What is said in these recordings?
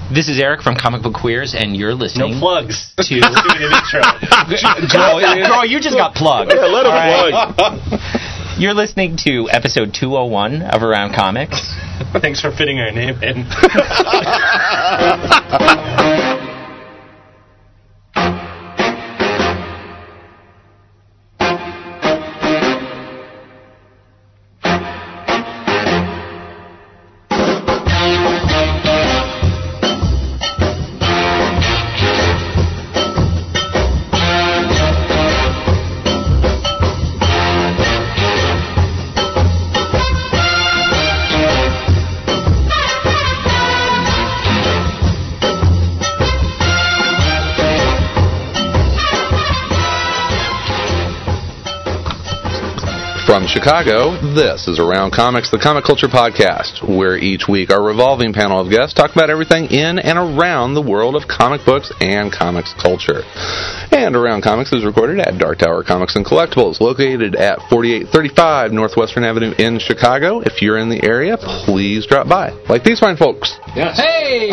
This is Eric from Comic Book Queers, and you're listening. No plugs. To doing an intro. Girl, you just got plugged. Yeah, let him plug. You're listening to episode 201 of Around Comics. Thanks for fitting our name in. From Chicago, this is Around Comics, the comic culture podcast, where each week our revolving panel of guests talk about everything in and around the world of comic books and comics culture. And Around Comics is recorded at Dark Tower Comics and Collectibles, located at 4835 Northwestern Avenue in Chicago. If you're in the area, please drop by. Like these fine folks. Yes. Hey!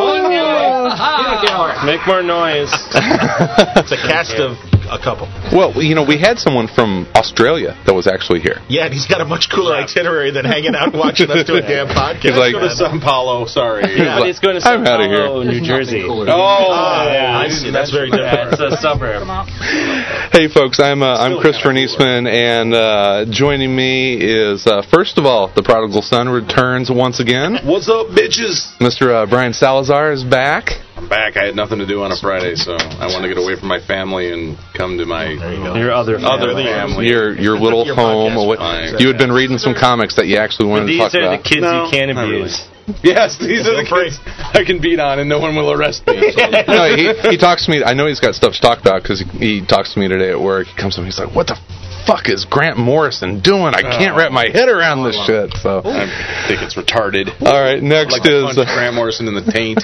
Make more noise. It's a cast of a couple. Well, you know, we had someone from Australia that was actually here. Yeah, and he's got a much cooler itinerary than hanging out and watching us do a damn podcast. He's like, Go to Sao Paulo, sorry. Yeah, he's going to I'm Sao outta here. Paulo, New Jersey. Oh, yeah. I see. That's very different. It's a suburb. Hey, folks, I'm Christopher Niesman, and joining me is, first of all, the prodigal son returns once again. What's up, bitches? Mr. Brian Salazar is back. I'm back. I had nothing to do on a Friday, so I wanted to get away from my family and come to my Your other family. Your little Your home. podcast. You had been reading some comics that you actually wanted to talk These are about. the kids you can't not abuse. really. Yes, these are the kids I can beat on, and no one will arrest me. So. No, he talks to me. I know he's got stuff to talk about because he talks to me today at work. He comes to me. He's like, "What the fuck is Grant Morrison doing? I can't wrap my head around this shit." So I think it's retarded. all right, next I'd like to is punch Grant Morrison in the taint.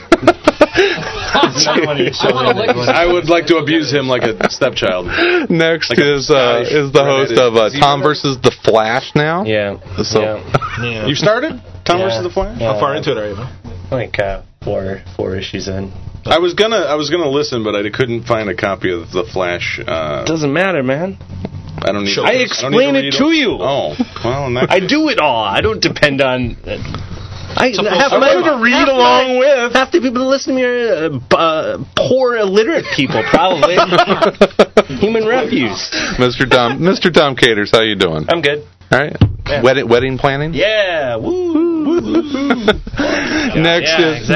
I would like to abuse him like a stepchild. next Like a is the host of Tom versus the Flash now. Yeah. So Yeah. You started Tom Yeah. versus the Flash? Yeah. How far into it are you, man? Like four issues in. I was gonna listen, but I couldn't find a copy of the Flash. Doesn't matter, man. I don't need. I don't need explain it read to you. Oh, well, in that I case- do it all. I don't depend on. I full have circle. to read along with. Half the people that listen to me are poor, illiterate people, probably. Human refuse. Mr. Tom Caters, how you doing? I'm good. All right. Yeah. Wedding planning? Yeah. Woo. Next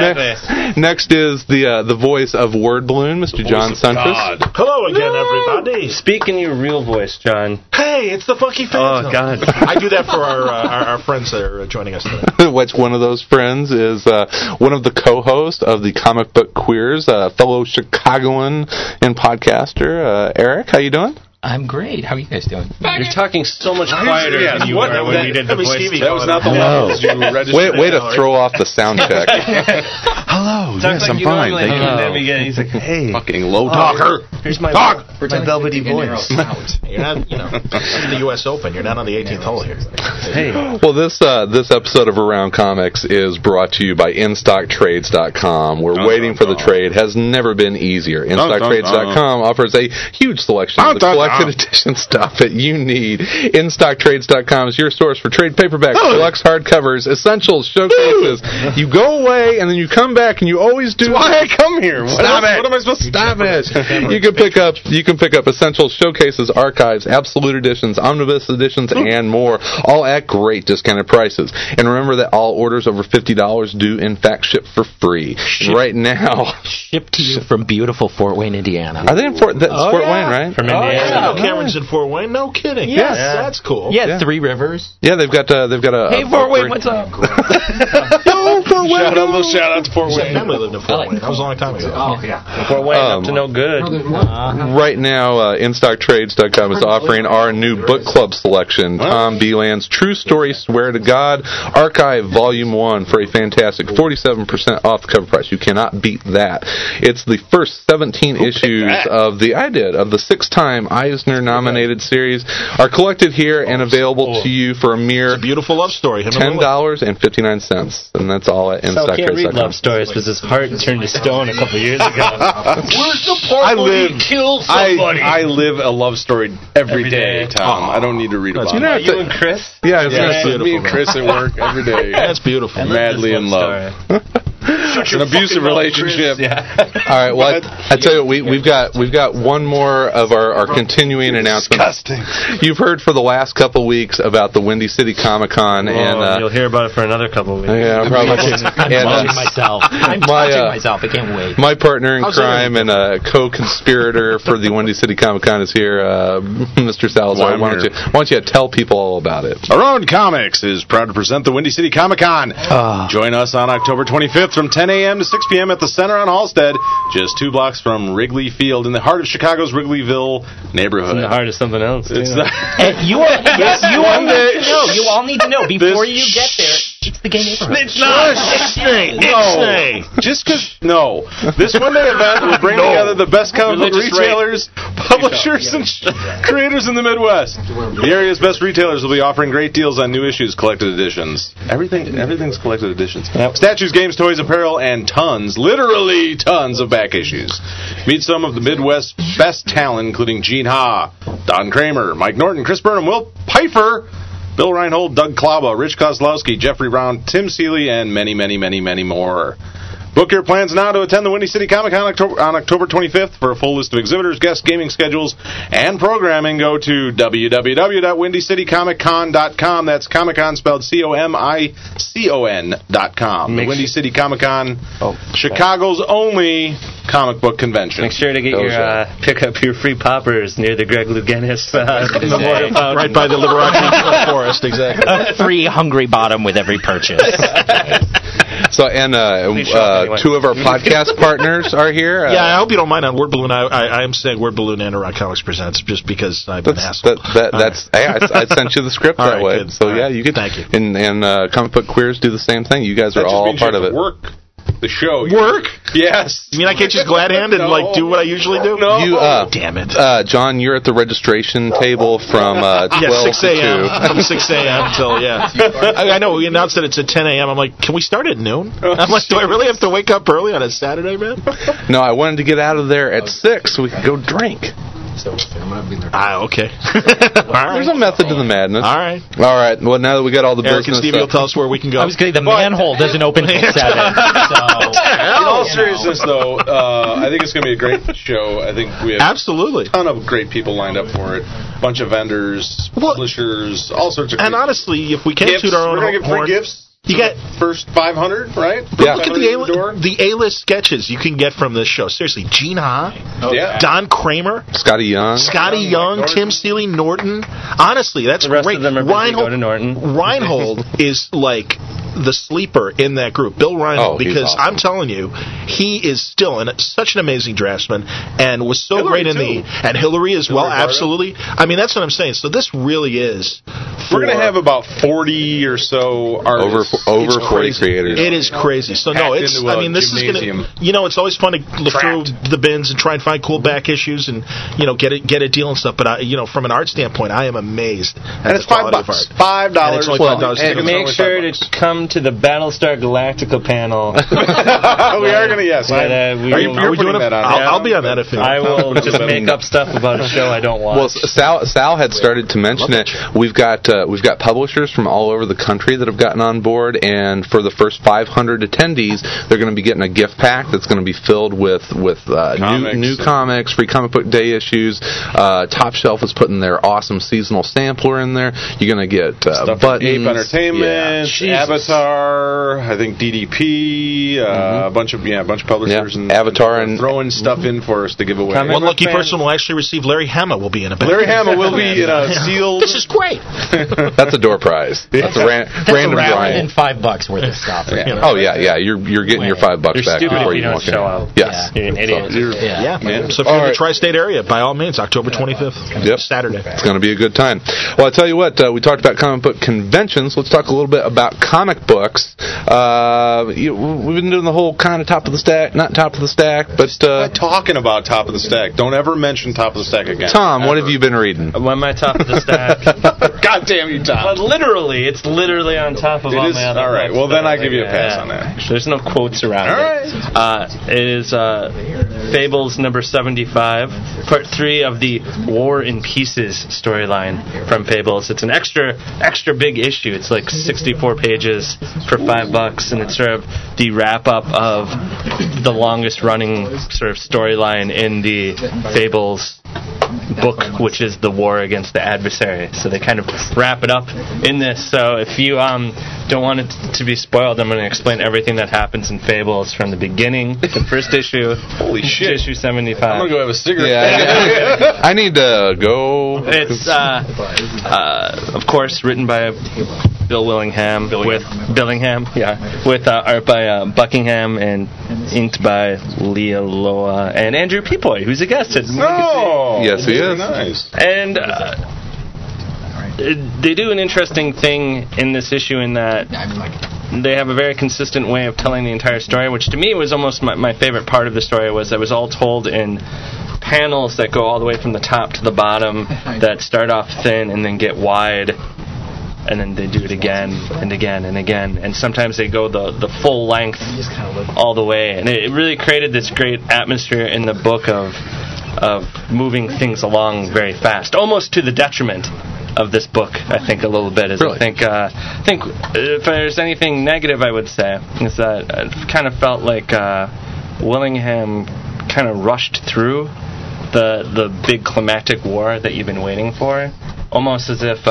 is the voice of Word Balloon, Mr. John Suntress. Hello again, everybody. Speak in your real voice, John. Hey, it's the Funky Phantom. Oh, God. I do that for our friends that are joining us today. Which one of those friends is one of the co-hosts of the Comic Book Queers, fellow Chicagoan and podcaster, Eric. How you doing? I'm great. How are you guys doing? You're talking so much quieter than you were when we did the That was voice. Stevie That was not the Hello. levels you registered. Way to throw off the sound check. Hello, Talks yes, like I'm you fine, normally thank do. you. Then we get- He's like, hey, Fucking low talker. here's my My velvety voice. You're not, this is the U.S. Open. You're not on the 18th hole here. Hey. Well, this episode of Around Comics is brought to you by InStockTrades.com. We're waiting for the trade. Has never been easier. InStockTrades.com offers a huge selection of the collected edition stuff that you need. InStockTrades.com is your source for trade paperbacks, deluxe hardcovers, essentials, showcases. You go away and then you come back and you always do. Why I come here? Stop it! What am I supposed to stop it? You can pick up essentials, showcases, archives, absolute editions, omnibus editions, and more, all at great discounted prices. And remember that all orders over $50 do in fact ship for free. Right now, Shipped to you from beautiful Fort Wayne, Indiana. are they in Fort Wayne, right? From I Indiana. didn't know Cameron's in Fort Wayne. No kidding. Yes, that's cool. Yeah, Three Rivers. Yeah, they've got a. Hey, Fort Wayne, what's up? Yo, Fort Wayne. Shout out to Fort My Wayne. family lived in Fort Wayne. That was a long time ago. Oh, yeah. Fort Wayne up to no good. Right now, InStockTrades.com is offering our new book club selection, Tom Beland's True Story Swear to God Archive Volume 1 for a fantastic 47% off the cover price. You cannot beat that. It's the first 17 issues of the 6-time Eisner-nominated series are collected here and available to you for a mere Beautiful love story. Him and Lily. $10.59. And that's all at Sal can't read InStockTrades.com. love stories because his heart turned to stone a couple years ago. Where's the part where he kills somebody? I live a love story every day, Tom. I don't need to read about it. You and Chris? Yeah, it's Me and Chris at work every day. That's beautiful. Madly in love. It's an abusive relationship. All right. Well, I tell you, we've got one more of our continuing announcements. Disgusting. You've heard for the last couple weeks about the Windy City Comic Con, and You'll hear about it for another couple of weeks. yeah, probably. I'm And, touching myself. I'm touching myself. I can't wait. my partner in crime and co-conspirator for the Windy City Comic Con is here, Mr. Salazar. I'm Why don't you tell people all about it? Around Comics is proud to present the Windy City Comic Con. Join us on October 25th from 10 a.m. to 6 p.m. at the Center on Halstead, just 2 blocks from Wrigley Field in the heart of Chicago's Wrigleyville neighborhood. In the heart of something else. It's too. You all need to know before you get there. It's the gay neighborhood. It's not. Just because, no. This one-day event will bring together the best comic book retailers, publishers, and creators in the Midwest. The area's best retailers will be offering great deals on new issues, collected editions. Everything's collected editions. Statues, games, toys, apparel, and tons, literally tons of back issues. Meet some of the Midwest's best talent, including Gene Ha, Don Kramer, Mike Norton, Chris Burnham, Will Pfeiffer, Bill Reinhold, Doug Klaba, Rich Kozlowski, Jeffrey Brown, Tim Seeley, and many, many, many, many more. Book your plans now to attend the Windy City Comic Con on October 25th. For a full list of exhibitors, guests, gaming schedules, and programming, go to www.windycitycomiccon.com. That's Comic-Con spelled COMICON.com. The Windy City Comic Con, Chicago's only comic book convention. Make sure to get pick up your free poppers near the Greg Louganis Memorial Fountain. Right by the Liberace Forest, exactly. A free hungry bottom with every purchase. So, and 2 of our podcast partners are here. Yeah, I hope you don't mind on Word Balloon. I am saying Word Balloon and Rock Comics Presents just because I've been hassled. I sent you the script that way. Good. So, yeah, you could. Thank you. And Comic Book Queers do the same thing. You guys are all part of it. Work the show. Work? Yes. You mean I can't just glad hand and do what I usually do? No. Damn it. John, you're at the registration table from 12 6 a.m. to 2. From 6 a.m. till, I know, we announced that it's at 10 a.m. I'm like, can we start at noon? I'm like, do I really have to wake up early on a Saturday, man? No, I wanted to get out of there at 6 so we could go drink. Okay. There's a method to the madness. All right. Well, now that we got all the Eric and business Stevie will tell us where we can go. I was going to say, the manhole doesn't open till 7. In all seriousness, though, I think it's going to be a great show. I think we have absolutely a ton of great people lined up for it. A bunch of vendors, publishers, all sorts of. And honestly, if we can't toot our own we're going to give free gifts. You get first 500, right? Yeah. Look at the A-list sketches you can get from this show. Seriously, Gene Ha, Don Kramer, Scotty Young, Tim Seeley, Norton. Honestly, that's the rest great. Of them are go to Norton. Reinhold is like the sleeper in that group, Bill Reinhold, because awesome. I'm telling you, he is still such an amazing draftsman and was so Hillary great in and Hillary as well, absolutely. I mean, that's what I'm saying. So this really is. We're going to have about 40 or so artists. Over 40 creators. It is crazy. So no, it's. I mean, this gymnasium. is going to. It's always fun to look through the bins and try and find cool back issues and get a deal and stuff. But from an art standpoint, I am amazed. And it's $5. $5. And it's only $5. And make sure to come to the Battlestar Galactica panel. We are going to, yes. Are we doing that on? I'll be on that if I will just make up stuff about a show I don't watch. Well, Sal had started to mention it. We've got publishers from all over the country that have gotten on board, and for the first 500 attendees, they're going to be getting a gift pack that's going to be filled with new comics, free comic book day issues. Top Shelf is putting their awesome seasonal sampler in there. You're going to get buttons. Ape Entertainment, Avatar, I think DDP, a bunch of publishers, and Avatar, and throwing stuff in for us to give away. One lucky person will actually receive. Larry Hama will be in a band. Larry Hama will be in a sealed. This is great. That's a door prize. That's a random drawing. $5 worth of stuff. Oh yeah. You're getting your $5 back before you walk in. Show out. Yes. You're an idiot. Man. So if you're in the tri-state area, by all means, October 25th. Yep. Saturday. It's going to be a good time. Well, I tell you what, we talked about comic book conventions. Let's talk a little bit about comic books. We've been doing the whole kind of top of the stack, not top of the stack, but talking about top of the stack. Don't ever mention top of the stack again. Tom, what have you been reading? When my top of the stack. God damn you, Tom. But literally, it's literally on top of all my other all right. books Well, then that I give you a pass on that. There's no quotes around it. It is Fables number 75, part 3 of the War and Pieces storyline from Fables. It's an extra big issue. It's like 64 pages for $5, and it's sort of the wrap-up of the longest-running sort of storyline in the Fables book, which is the war against the adversary. So they kind of wrap it up in this. So if you don't want it to be spoiled, I'm going to explain everything that happens in Fables from the beginning, the first issue. Holy shit. Issue 75. I'm going to go have a cigarette. Yeah, I need to go. It's, of course, written by Bill Willingham, with art by Buckingham and inked by Leah Loa and Andrew Peapoy, who's a guest at Yes, he is. Nice. And they do an interesting thing in this issue in that they have a very consistent way of telling the entire story, which to me was almost my favorite part of the story. Was it was all told in panels that go all the way from the top to the bottom, that start off thin and then get wide, and then they do it again and again and again, and sometimes they go the full length all the way, and it really created this great atmosphere in the book of moving things along very fast, almost to the detriment of this book, I think, a little bit. Really? I think if there's anything negative I would say, is that I kind of felt like Willingham kind of rushed through the big climactic war that you've been waiting for, almost as if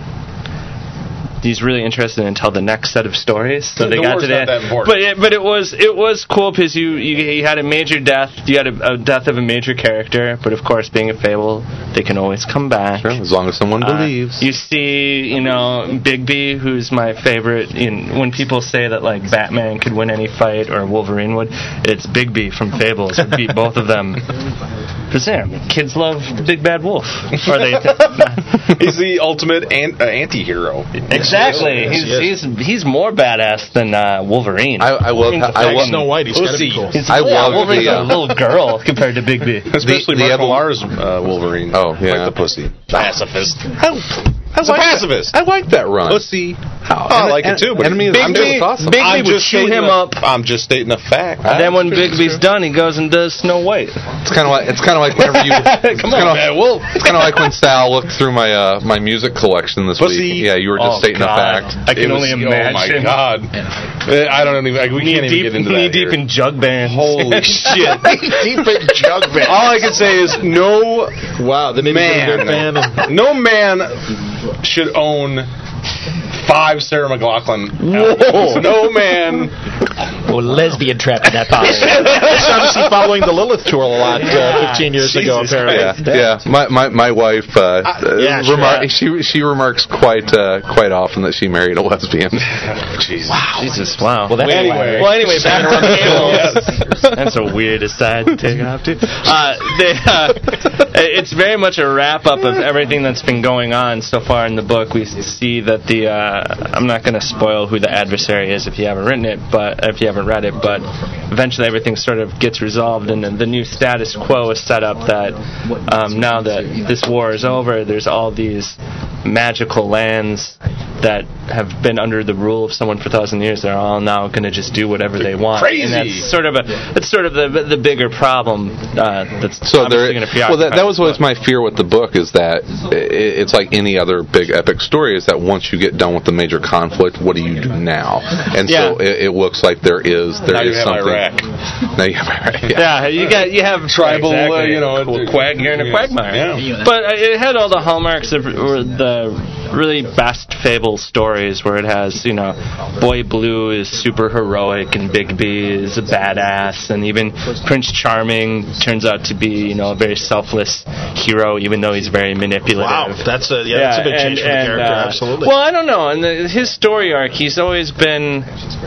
he's really interested in tell the next set of stories. So they got to that. But it was cool because you had a major death. You had a death of a major character. But of course, being a fable, they can always come back. Sure, as long as someone believes. You see, Bigby, who's my favorite. When people say that like Batman could win any fight or Wolverine would, it's Bigby from Fables who beat both of them. Because kids love Big Bad Wolf. Or He's the ultimate anti-hero. Exactly. He's more badass than Wolverine. I love Snow White. He's kind of cool. Wolverine's a little girl compared to Bigby. Especially Mark Millar's Wolverine. Oh, yeah. Like the pussy. Pacifist. He's a pacifist. I like that run. Pussy. I like it too. But Bigby would chew him up. I'm just stating a fact. And then when Bigby's done, he goes and does Snow White. It's kind of like whenever you. Come on, Bad Wolf. It's kind of like when Sal looked through my my music collection this week. Yeah, you were just stating a fact. I can only imagine. Oh my God! I don't even. We can't even get into that. Knee deep in jug bands. Holy shit! Deep in jug bands. All I can say is no man should own 5 Sarah McLachlan albums. No man. Lesbian trapped in that box. That's obviously following the Lilith tour a lot 15 years ago, apparently. Yeah. My wife she remarks quite often that she married a lesbian. Wow. Well, anyway, back to Fables. That's a weird aside to take off to. It's very much a wrap up of everything that's been going on so far in the book. We see that I'm not going to spoil who the adversary is if you haven't read it, but eventually everything sort of gets resolved, and the new status quo is set up that now that this war is over, there's all these magical lands that have been under the rule of someone for 1,000 years. They're all now going to just do whatever they want. Crazy. And that's sort of the bigger problem that's so going to preoccupy. Well, that was always my fear with the book, is that it's like any other big epic story, is that once you get done with the major conflict, what do you do now? And so it looks like there is now you have something. Iraq. Now you have Iraq. Yeah, you have tribal, Quagmire and a Quagmire. Yeah. But it had all the hallmarks of the really best Fable stories, where it has, Boy Blue is super heroic and Bigby is a badass, and even Prince Charming turns out to be, a very selfless hero, even though he's very manipulative. Wow, that's a big change for the character, absolutely. Well, I don't know. In his story arc, he's always been.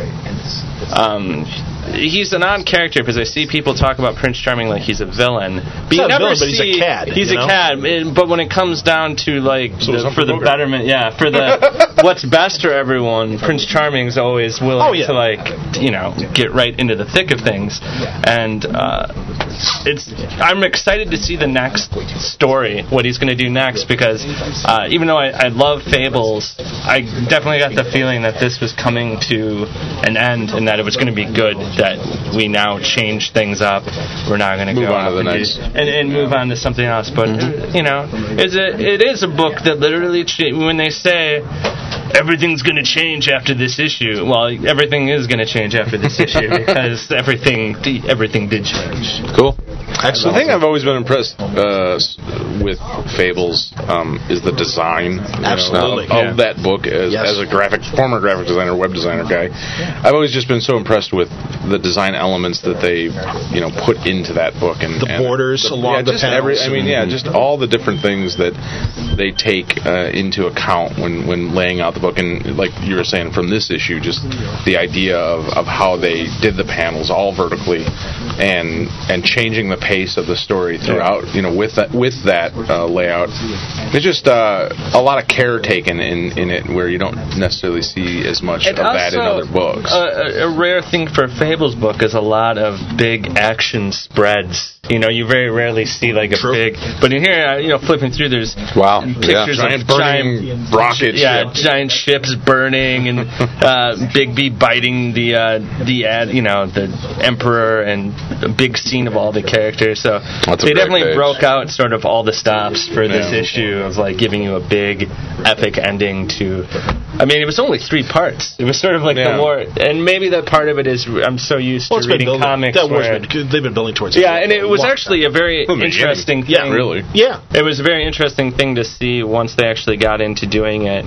He's an odd character, because I see people talk about Prince Charming like he's a villain. But he's not a villain, but he's a cad. He's a cad, but when it comes down to for the betterment, for what's best for everyone, Prince Charming's always willing to, like, get right into the thick of things. And I'm excited to see the next story, what he's going to do next, because even though I love Fables, I definitely got the feeling that this was coming to an end and that it was going to be good, that we now change things up. We're not going to go on to the next and move on to something else. But, it is a book that literally, when they say everything's going to change after this issue, well, everything is going to change after this issue because everything did change. Cool. Excellent. The thing I've always been impressed with Fables is the design of that book as a former graphic designer, web designer guy. I've always just been so impressed with the design elements that they put into that book, and the borders along the panels. Just all the different things that they take into account when laying out the book. And like you were saying, from this issue, just the idea of how they did the panels all vertically and changing the pace of the story throughout, with that layout. There's just a lot of care taken in it, where you don't necessarily see as much of that in other books. A rare thing for a Fables book is a lot of big action spreads. You very rarely see like a big, but in here, flipping through, there's pictures of giant rocket ships. Giant ships burning, and Bigby biting the emperor, and a big scene of all the characters. So they definitely broke out sort of all the stops for this issue of like giving you a big epic ending to. It was only 3 parts. It was sort of like the war, and maybe that part of it is I'm so used to reading comics. They've been building towards it. Yeah, and it was actually a very interesting thing. Yeah, really. Yeah. It was a very interesting thing to see once they actually got into doing it,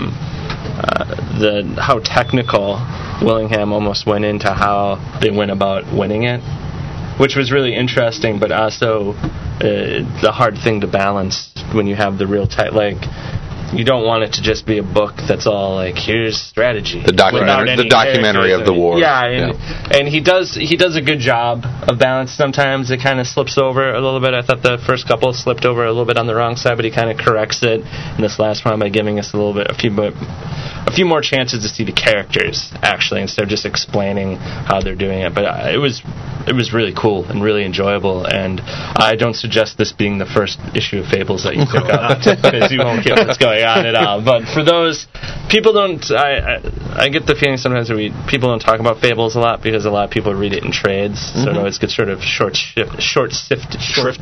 how technical Willingham almost went into how they went about winning it, which was really interesting, but also the hard thing to balance when you have the real you don't want it to just be a book that's all like, here's strategy. The documentary of the war. Yeah, and he does a good job of balance. Sometimes it kind of slips over a little bit. I thought the first couple slipped over a little bit on the wrong side, but he kind of corrects it in this last one by giving us a few more chances to see the characters, actually, instead of just explaining how they're doing it. But it was really cool and really enjoyable, and I don't suggest this being the first issue of Fables that you pick up, because you won't get what's going on at all. But for those people, I get the feeling sometimes that people don't talk about Fables a lot, because a lot of people read it in trades, so it always gets sort of short shrifted.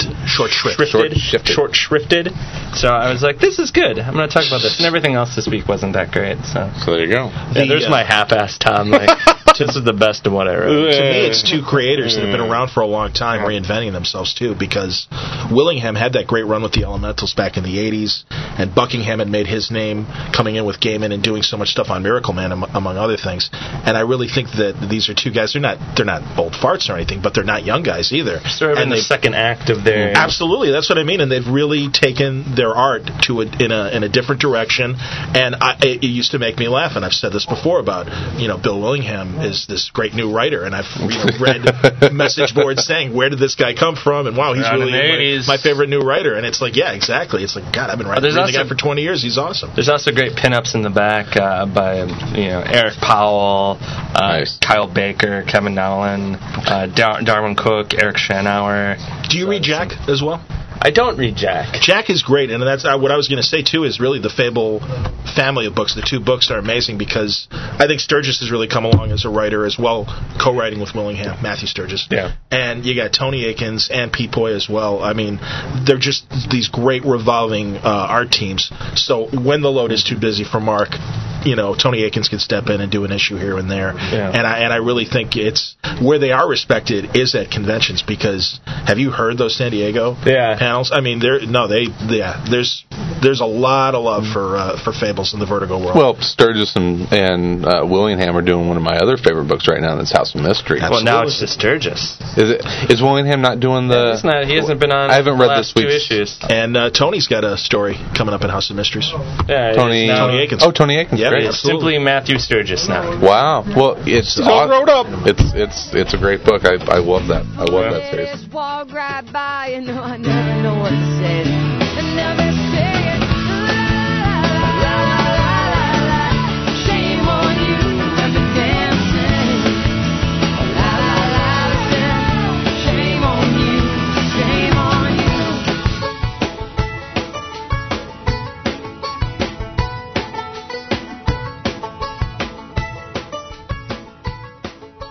So I was like, this is good. I'm going to talk about this, and everything else this week wasn't that great. So there you go. Yeah, there's my half-assed Tom. This is the best of what I wrote. To me, it's 2 creators that have been around for a long time, reinventing themselves too, because Willingham had that great run with the Elementals back in the 80s, and Buckingham had made his name coming in with Gaiman and doing so much stuff on Miracle Man, among other things. And I really think that these are 2 guys. They're not old farts or anything, but they're not young guys either. Sort of in the second act of their... Absolutely, that's what I mean. And they've really taken their art to in a different direction. And it used to make me laugh, and I've said this before about, Bill Willingham is this great new writer, and I've read message boards saying, where did this guy come from? And wow, he's really my favorite new writer. And it's like, yeah, exactly. It's like, God, I've been reading the guy for 20 years. He's awesome. There's also great pinups in the back by Eric Powell, nice. Kyle Baker, Kevin Nowlin, Darwin Cook, Eric Schanauer. Do you read Jack as well? I don't read Jack. Jack is great, and that's what I was going to say, too, is really the Fable family of books. The 2 books are amazing, because I think Sturgis has really come along as a writer as well, co-writing with Willingham, Matthew Sturgis. Yeah. And you got Tony Akins and Pete Poy as well. They're just these great revolving art teams. So when the load is too busy for Mark, Tony Akins can step in and do an issue here and there. Yeah. And I really think it's where they are respected is at conventions, because have you heard those San Diego panels? There's a lot of love for Fables in the Vertigo world. Well, Sturgis and Willingham are doing one of my other favorite books right now, and it's House of Mystery. Well, now it's just Sturgis. Is Willingham not doing the... Yeah, he hasn't been on. I haven't read this week's 2 issues. And Tony's got a story coming up in House of Mysteries. Yeah, Tony Akins. Oh, Tony Akins. Yeah, great. It's simply Matthew Sturgis now. Wow. Well, it's all wrote up. It's a great book. I love that. I love that series. Just walk right by, I never know what to say. I never say it. La, la, la, la, la, la.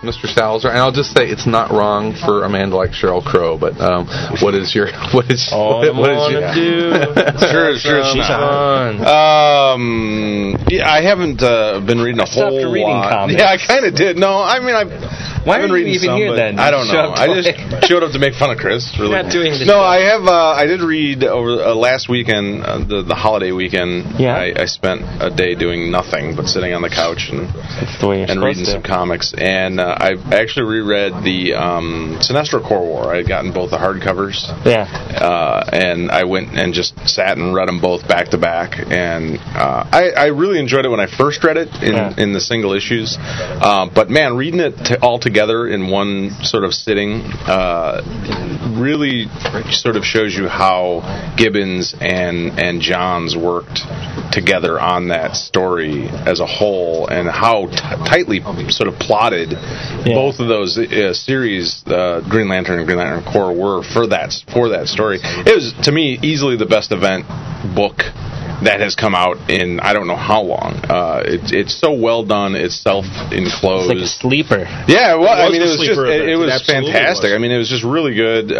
Mr. Salzer, and I'll just say it's not wrong for a man to like Sheryl Crow, but what is your what is All I wanna do? Sure, she's on. Yeah, I haven't been reading a whole After reading lot. comics. Yeah, I kind of did. No, I mean Why I've been are you reading even some, here but then? I don't know. Shut up, I just showed up to make fun of Chris. Really. You're not doing the No, show. I did read over last weekend, the holiday weekend. Yeah. I spent a day doing nothing but sitting on the couch and That's the way you're reading supposed some comics. And I actually reread the Sinestro Corps War. I had gotten both the hardcovers. Yeah. And I went and just sat and read them both back to back, and I really enjoyed it when I first read it in the single issues. But man, reading it all together in one sort of sitting really sort of shows you how Gibbons and Johns worked together on that story as a whole, and how tightly sort of plotted both of those series, Green Lantern and Green Lantern Corps, were for that story. It was, to me, easily the best event book that has come out in I don't know how long. It's so well done. It's self-enclosed. It's like a sleeper. Yeah, well, I mean, It it was absolutely fantastic. was. I mean, it was just really good.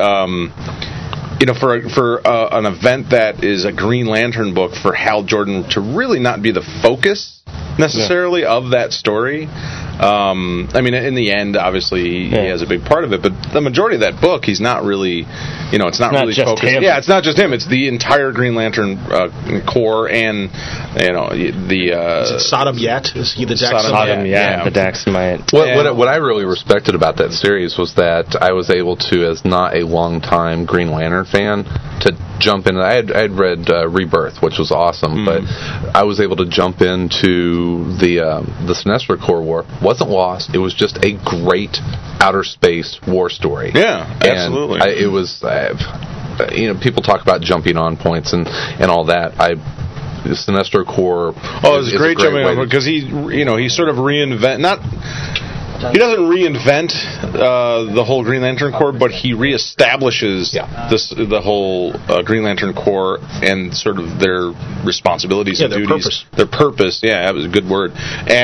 For an event that is a Green Lantern book, for Hal Jordan to really not be the focus necessarily of that story. I mean, in the end, obviously, he has a big part of it, but the majority of that book, he's not really, it's not really just focused. him. Yeah, it's not just him. It's the entire Green Lantern Corps, and Is it Sodom Yet? Is he the Daxamite? Sodom, the Daxamite. What I really respected about that series was that I was able to, as not a long-time Green Lantern fan, to jump in. I had read Rebirth, which was awesome, but I was able to jump into the Sinestro Corps War. Wasn't lost. It was just a great outer space war story. Yeah, absolutely. And it was, people talk about jumping on points and all that. The Sinestro Corps. Oh, it was great jumping on because he sort of he doesn't reinvent the whole Green Lantern Corps, but he reestablishes the whole Green Lantern Corps and sort of their responsibilities and duties. Their purpose. Yeah, that was a good word.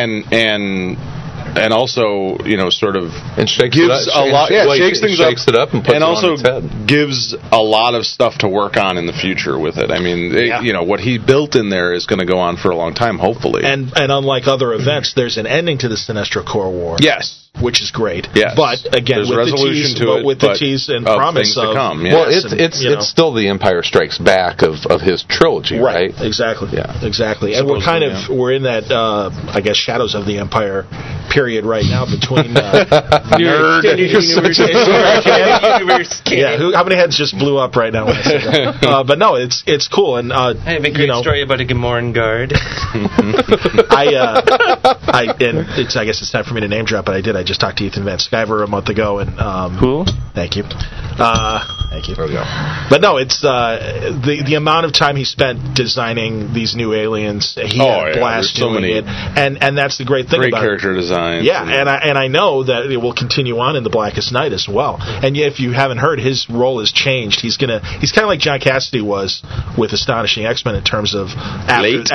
And also, sort of shakes gives it up, a lot. Shakes things up. Shakes it up and puts it also on its head. gives a lot of stuff to work on in the future with it. I mean, what he built in there is going to go on for a long time, hopefully. And unlike other events, there's an ending to the Sinestro Corps War. Yes. Which is great. Yes. But again, there's with resolution the tease and promise things to come. Yeah. Well, it's still the Empire Strikes Back of his trilogy, right? Exactly. Yeah. Exactly. And we're in that I guess Shadows of the Empire period right now between how many heads just blew up right now when I said that? But no, it's cool, and I have a great story about a Gamorrean guard. I guess it's time for me to name drop, but I just talked to Ethan Van Sciver a month ago, and Who? Thank you. Thank you. There we go. But no, it's the amount of time he spent designing these new aliens. He had a blast doing it, and that's the great thing about it. Great character design. Yeah, and I know that it will continue on in the Blackest Night as well. And if you haven't heard, his role has changed. He's kind of like John Cassidy was with Astonishing X-Men in terms of late.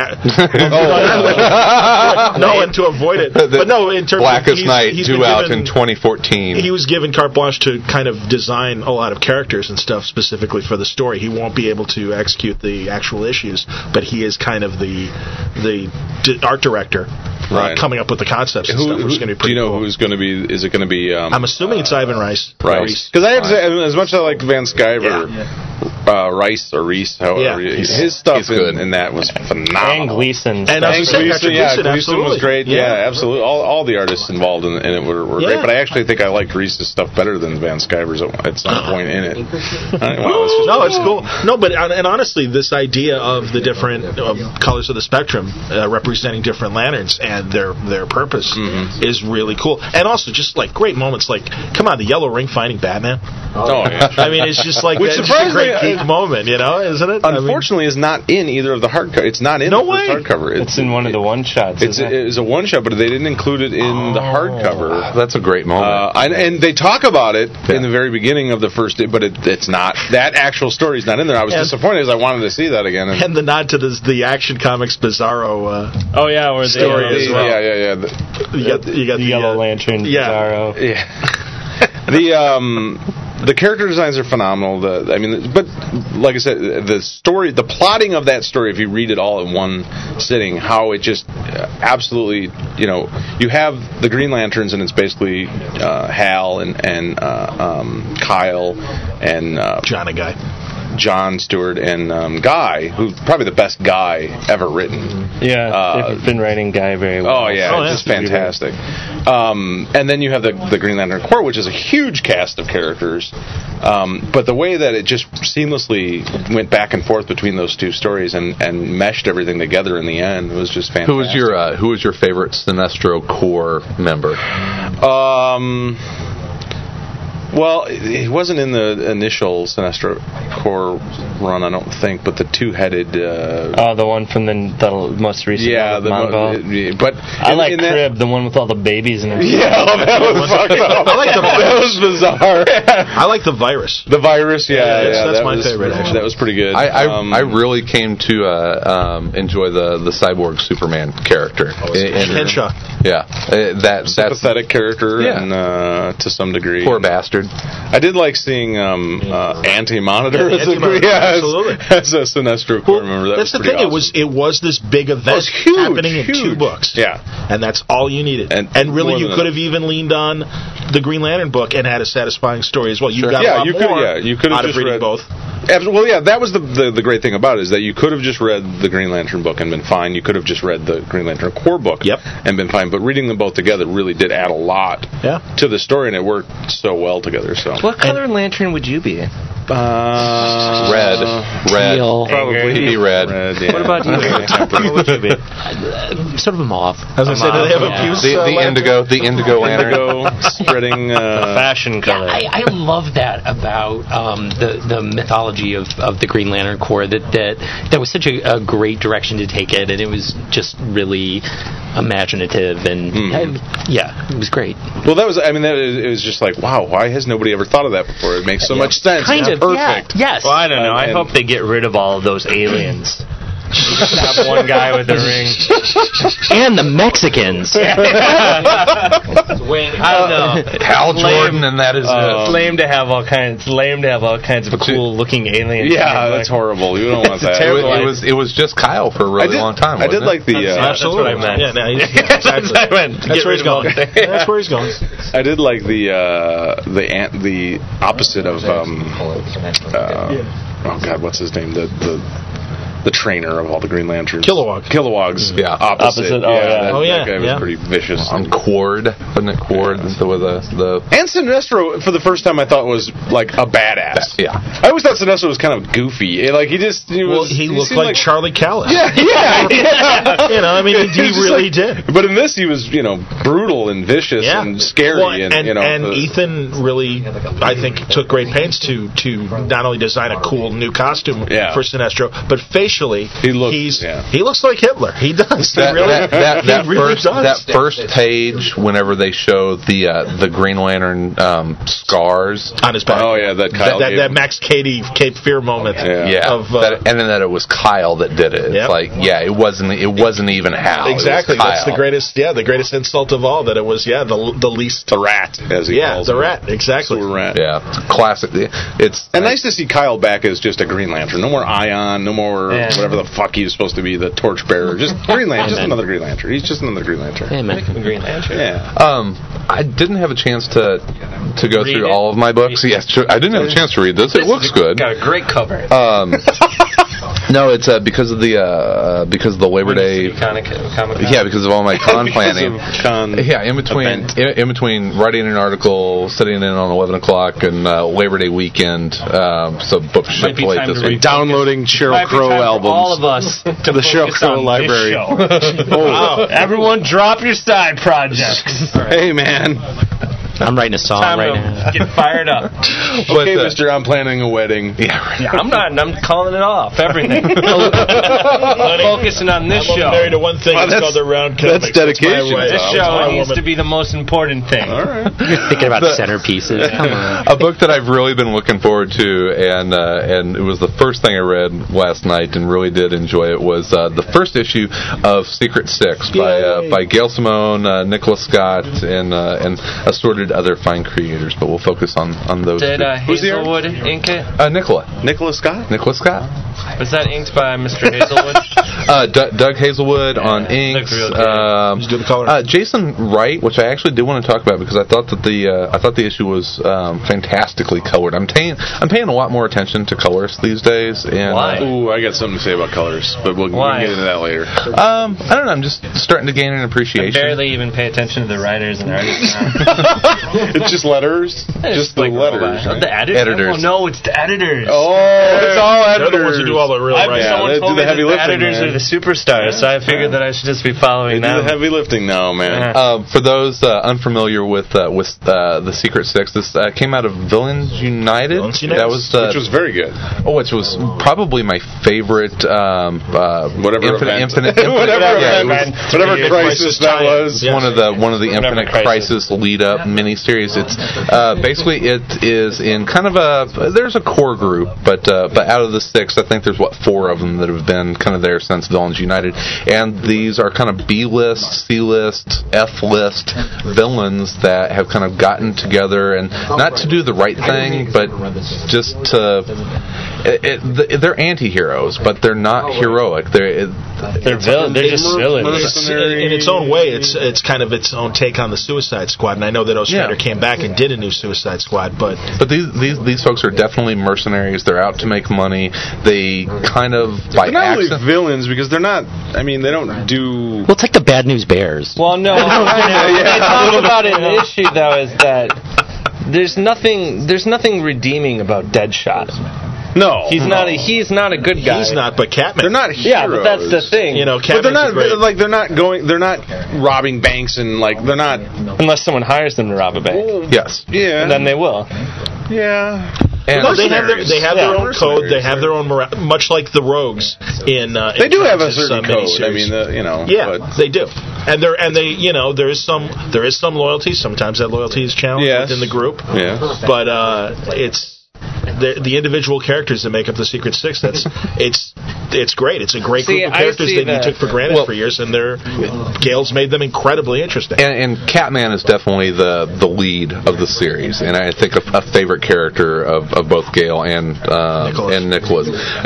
No, and to avoid it. But no, in terms Blackest of Night due out in 2014. He was given carte blanche to kind of design a lot of characters and stuff specifically for the story. He won't be able to execute the actual issues, but he is kind of the art director. Coming up with the concepts and stuff, which is going to be pretty cool. Who's going to be? Is it going to be? I'm assuming it's Ivan Rice. Rice. Because I have to say, as much as I like Van Sciver, Rice or Reese, however, his stuff in that was phenomenal. And Gleason. Gleason was great. Yeah, absolutely. All the artists involved in it were great. But I actually think I liked Reese's stuff better than Van Sciver's at some point in it. It's cool. No, but and honestly, this idea of the different colors of the spectrum representing different lanterns and their purpose is really cool. And also just like great moments, like come on, the Yellow Ring finding Batman. Oh, yeah. I mean, it's just like Which that's just a great surprisingly, geek moment, isn't it? Unfortunately, is not in either of the hardcover. It's not in No the first way. hardcover. It's in one of the one-shots. It's a one-shot, but they didn't include it in the hardcover. That's a great moment. And they talk about it in the very beginning of the first, but it's not. That actual story's not in there. I was disappointed because I wanted to see that again. And the nod to the Action Comics Bizarro oh yeah, where story as well. Yeah. You got the Yellow Lantern, Bizarro. The character designs are phenomenal. But like I said, the story, the plotting of that story, if you read it all in one sitting, how it just absolutely, you have the Green Lanterns, and it's basically Hal and Kyle and John Stewart and Guy, who's probably the best Guy ever written. Yeah, they've been writing Guy very well. Oh, yeah, it's just fantastic. And then you have the Green Lantern Corps, which is a huge cast of characters. But the way that it just seamlessly went back and forth between those two stories and meshed everything together in the end was just fantastic. Who was your favorite Sinestro Corps member? Well, he wasn't in the initial Sinestro Corps run, I don't think, but the two-headed... the one from the most recent Mongol. But I like Crib, the one with all the babies in it. Yeah, that was fucked up. That was bizarre. I like the Virus. The Virus, that's my favorite, actually. That was pretty good. I really came to enjoy the Cyborg Superman character. Henshaw. Yeah. That's sympathetic character, and to some degree. Poor bastard. I did like seeing Anti-Monitor as a Sinestro Corps member. That's the thing. Awesome. It was this big event happening in 2 books. Yeah. And that's all you needed. And really, you could have even leaned on the Green Lantern book and had a satisfying story as well. You got a lot more you could have out of reading both. Well, yeah, that was the great thing about it, is that you could have just read the Green Lantern book and been fine. You could have just read the Green Lantern Corps book and been fine. But reading them both together really did add a lot to the story, and it worked so well together. So, what color lantern would you be? Red. Probably be red. What about you? What would you be? Sort of a mauve. I was going to say, do they have a fuse? The indigo lantern. Spreading fashion color. I love that about the mythology of the Green Lantern Corps. That was such a great direction to take it, and it was just really imaginative, and it was great. Well, it was just like, wow, why has nobody ever thought of that before? It makes so much sense. It's perfect. Yes. Well, I don't know. I hope they get rid of all of those aliens. Just have one guy with a ring. And the Mexicans. I don't know. Hal Jordan, and that is it's lame to have all kinds. Of cool-looking aliens. Yeah, that's horrible. You don't want that. It was just Kyle for a really long time. I did like the. That's what I meant. Exactly. That's where he's going. That's where he's going. I did like the opposite of oh God, what's his name? The trainer of all the Green Lanterns. Kilowog's opposite. That guy was pretty vicious. On Cord, wasn't it Cord? And Sinestro, for the first time, I thought was like a badass. Yeah. I always thought Sinestro was kind of goofy. Like he looked like Charlie Callis. Yeah. He really did. But in this, he was brutal and vicious and scary. And Ethan really, I think, took great pains to not only design a cool new costume for Sinestro, but facially, he looks like Hitler. He does. That first page, whenever they show the Green Lantern scars on his back. Oh yeah, that Max Cady Cape Fear moment. And then that it was Kyle that did it. It's like, it wasn't even Hal. Exactly. That's the greatest insult of all. That it was the least. The rat, as he calls the rat. Exactly. Rat. Yeah, classic. It's nice to see Kyle back as just a Green Lantern. No more Ion. No more. Whatever the fuck he's supposed to be, the torchbearer. Just Green Lantern. Just another Green Lantern. He's just another Green Lantern. Hey, man. Green Lantern. Yeah. I didn't have a chance to go through all of my books. Yes, I didn't have a chance to read this. It looks good. Got a great cover. No, it's because of the Labor Day. Because of all my con planning. In between writing an article, sitting in on 11 o'clock, and Labor Day weekend. So books ship late this week. Downloading Sheryl Crow albums. All of us to the Sheryl Crow library. Wow! Everyone, drop your side projects. Hey, man. I'm writing a song Time right to now. get fired up. Okay, mister, I'm planning a wedding. Yeah, I'm not. I'm calling it off. Everything. Focusing on this I'm show. married to one thing. It's called Around Comics. That's dedication. My wife. This Tom. show My needs woman. to be the most important thing. All right. Thinking about centerpieces. Come on. A book that I've really been looking forward to, and it was the first thing I read last night, and really did enjoy it, was the first issue of Secret Six by Gail Simone, Nicholas Scott, and assorted other fine creators. But we'll focus on those. Did two. Who's the Hazelwood ink it? Nicholas Scott? Nicholas Scott. Was that inked by Mr. Hazelwood? Doug Hazelwood on inks. Looked real good. Who's doing the color? Jason Wright, which I actually did want to talk about because I thought that the issue was fantastically colored. I'm paying a lot more attention to colors these days. And, Why? Ooh, I got something to say about colors, but we'll Why? get into that later. I don't know. I'm just starting to gain an I appreciation. barely even pay attention to the writers and artists now. It's just letters? Just the like letters. The editors? Editors. Oh, no, it's the editors. Oh, it's all editors. They're the ones who do all the real writing. Someone they told do me the heavy that the lifting, editors man. are the superstars, so I figured that I should just be They following do the them. heavy lifting now, man. For those unfamiliar with the Secret Six, this came out of Villains United. Villains United. That was Which was very good. which was probably my favorite. Whatever event. Infinite Whatever yeah, it event. was Whatever Crisis crisis that tie-in. was. Yeah. one of the Infinite Crisis lead up miniseries. It's basically it is in kind of there's a core group, but out of the six, I think there's 4 of them that have been kind of there since Villains United, and these are kind of B-list, C-list, F-list villains that have kind of gotten together and not to do the right thing, but just to. They're anti-heroes, but they're not heroic. They're villains. They're just villains. In its own way, it's kind of its own take on the Suicide Squad, and I know that Ostrander came back and did a new Suicide Squad, but these folks are definitely mercenaries. They're out to make money. They kind of by They're not accident. only villains because they're not. I mean, they don't do. Well, it's like the Bad News Bears. Well, no. What they talk about in the issue, though, is that there's nothing redeeming about Deadshot. No, He's not a good guy. he's not. But Catman, They're not heroes. Yeah, but that's the thing. You know, But they're Catman's not great. They're not robbing banks and they're not. Unless someone hires them to rob a bank, Yes. Yeah. and then they will. Yeah. And No, they have their own code. Mercenaries, They have their own much like the Rogues in. They do have a Francis, certain code. I miniseries. mean, Yeah, but they do, and they there is some loyalty. Sometimes that loyalty is challenged Yes. within the group. Yeah. But it's the individual characters that make up the Secret Six. It's great. It's a great See, group of I characters see that you that. took for granted for years, and Gale's made them incredibly interesting. And Catman is definitely the lead of the series, and I think a favorite character of both Gale and Nicholas.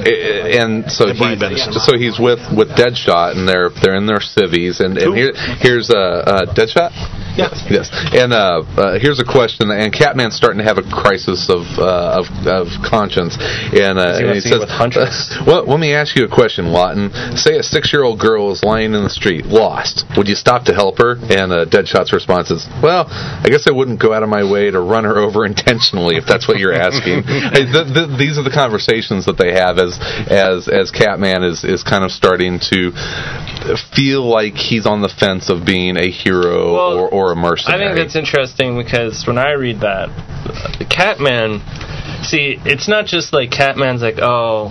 And so And Brian Bendis. he's with Deadshot, and they're in their civvies, and here's Deadshot. Yes. And here's a question, and Catman's starting to have a crisis of conscience, and he says, with Huntress? "Well, let me ask you a question, Lawton. Say a 6-year-old girl is lying in the street, lost. Would you stop to help her?" And Deadshot's response is, "Well, I guess I wouldn't go out of my way to run her over intentionally, if that's what you're asking." These are the conversations that they have as Catman is kind of starting to feel like he's on the fence of being a hero or a mercenary. I think that's interesting because when I read that, Catman, see, it's not just like Catman's like, oh,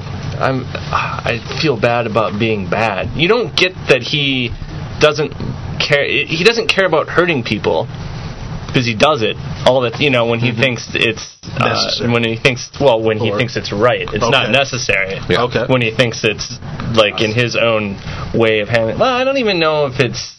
I feel bad about being bad. You don't get that he doesn't care. He doesn't care about hurting people because he does it all that when he thinks it's when he thinks it's right. It's not necessary. Yeah. Okay. When he thinks it's like in his own way of handling. Well, I don't even know if it's.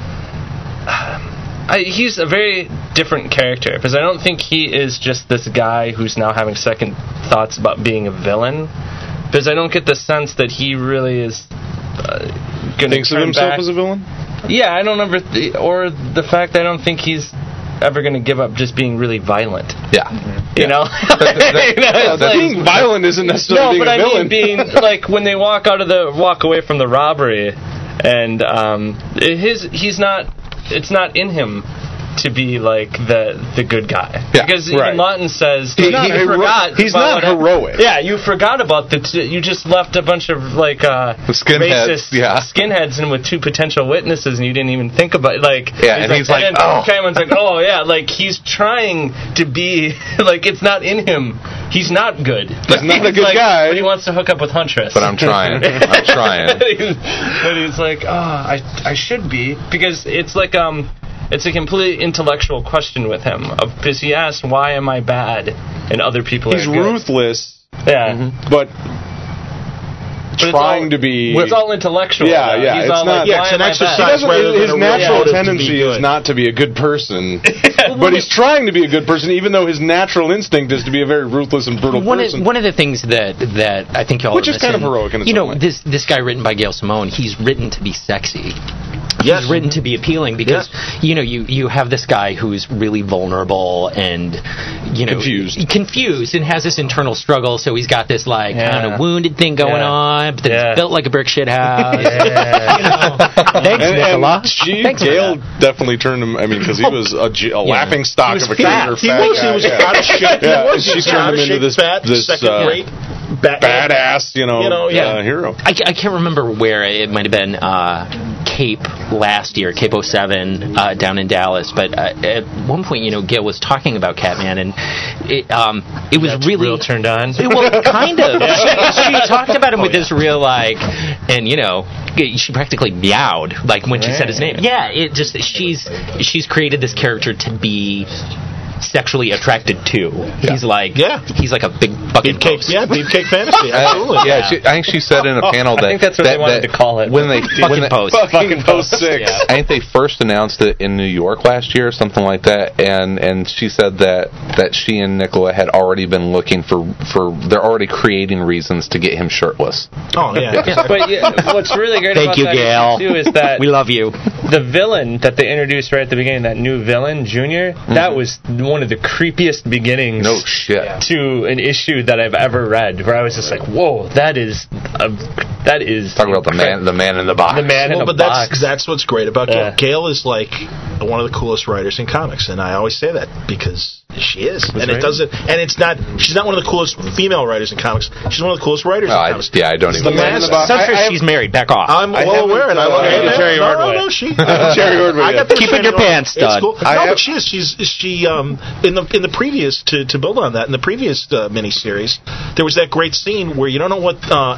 He's a very different character because I don't think he is just this guy who's now having second thoughts about being a villain. Because I don't get the sense that he really is going to Thinks of himself as a villain? Yeah, I don't ever, or the fact I don't think he's ever going to give up just being really violent. Yeah. You know? It's like- Being violent isn't necessarily no, but being a villain. I mean being like when they walk away from the robbery, and it's not in him to be like the good guy. Yeah, because right. even Lawton says He's not forgot. he's about not heroic. Yeah, you forgot about you just left a bunch of like skinheads, racist skinheads in with 2 potential witnesses, and you didn't even think about it. Like, and he's like, oh. Cameron's like, oh yeah, like he's trying to be like it's not in him. He's not good. He's not a good guy. But he wants to hook up with Huntress. But I'm trying. But he's like, I should be, because it's like it's a completely intellectual question with him. Because he asks, why am I bad and other people He's are good? ruthless. Yeah. But trying to be... It's all intellectual. Yeah, though. yeah. He's It's all not... like, why it's an am I exercise bad? rather than His a natural motive to be tendency good. is not to be a good person, but he's trying to be a good person, even though his natural instinct is to be a very ruthless and brutal person. One of the things that I think y'all Which are is kind of missing, heroic in its own way. this guy written by Gail Simone, he's written to be sexy. Yes. He's written to be appealing because you have this guy who's really vulnerable and confused and has this internal struggle. So he's got this like kind of wounded thing going on, but then it's built like a brick shit house. Thanks, Nicola. Gail definitely turned him. I mean, because he was a laughing stock of a character. He was out of shape. She turned him into this second-rate badass, hero. I can't remember where it might have been Cape last year, Cape 07 down in Dallas. But at one point, Gail was talking about Catman, and it was really real turned on. Well, kind of. She talked about him with this real and she practically meowed like when she said his name. Yeah, it just she's created this character to be sexually attracted to. He's like a big bucket post. Beefcake fantasy. Absolutely. I think she said in a panel that I think that's what they wanted to call it. when they Fucking Post 6. I think they first announced it in New York last year or something like that, and she said that she and Nicola had already been looking for they're already creating reasons to get him shirtless. Oh yeah. But what's really great Thank about you, that Gail. issue too is that we love you. The villain that they introduced right at the beginning, that new villain, Junior, that was one of the creepiest beginnings No shit. to an issue that I've ever read, where I was just like, whoa, that is Talk about the man in the box. The man in the box. That's what's great about Gail. Gail is like one of the coolest writers in comics, and I always say that because she is. And it doesn't. And it's not. She's not one of the coolest female writers in comics. She's one of the coolest writers in comics. I don't even. She's married. Back off. I'm well aware, and I love it. Terry Ordway. No, she. Terry Ordway. I got this Keep it in your pants, It's stud. cool. But she is. She in the previous to build on that in the previous miniseries, there was that great scene where you don't know what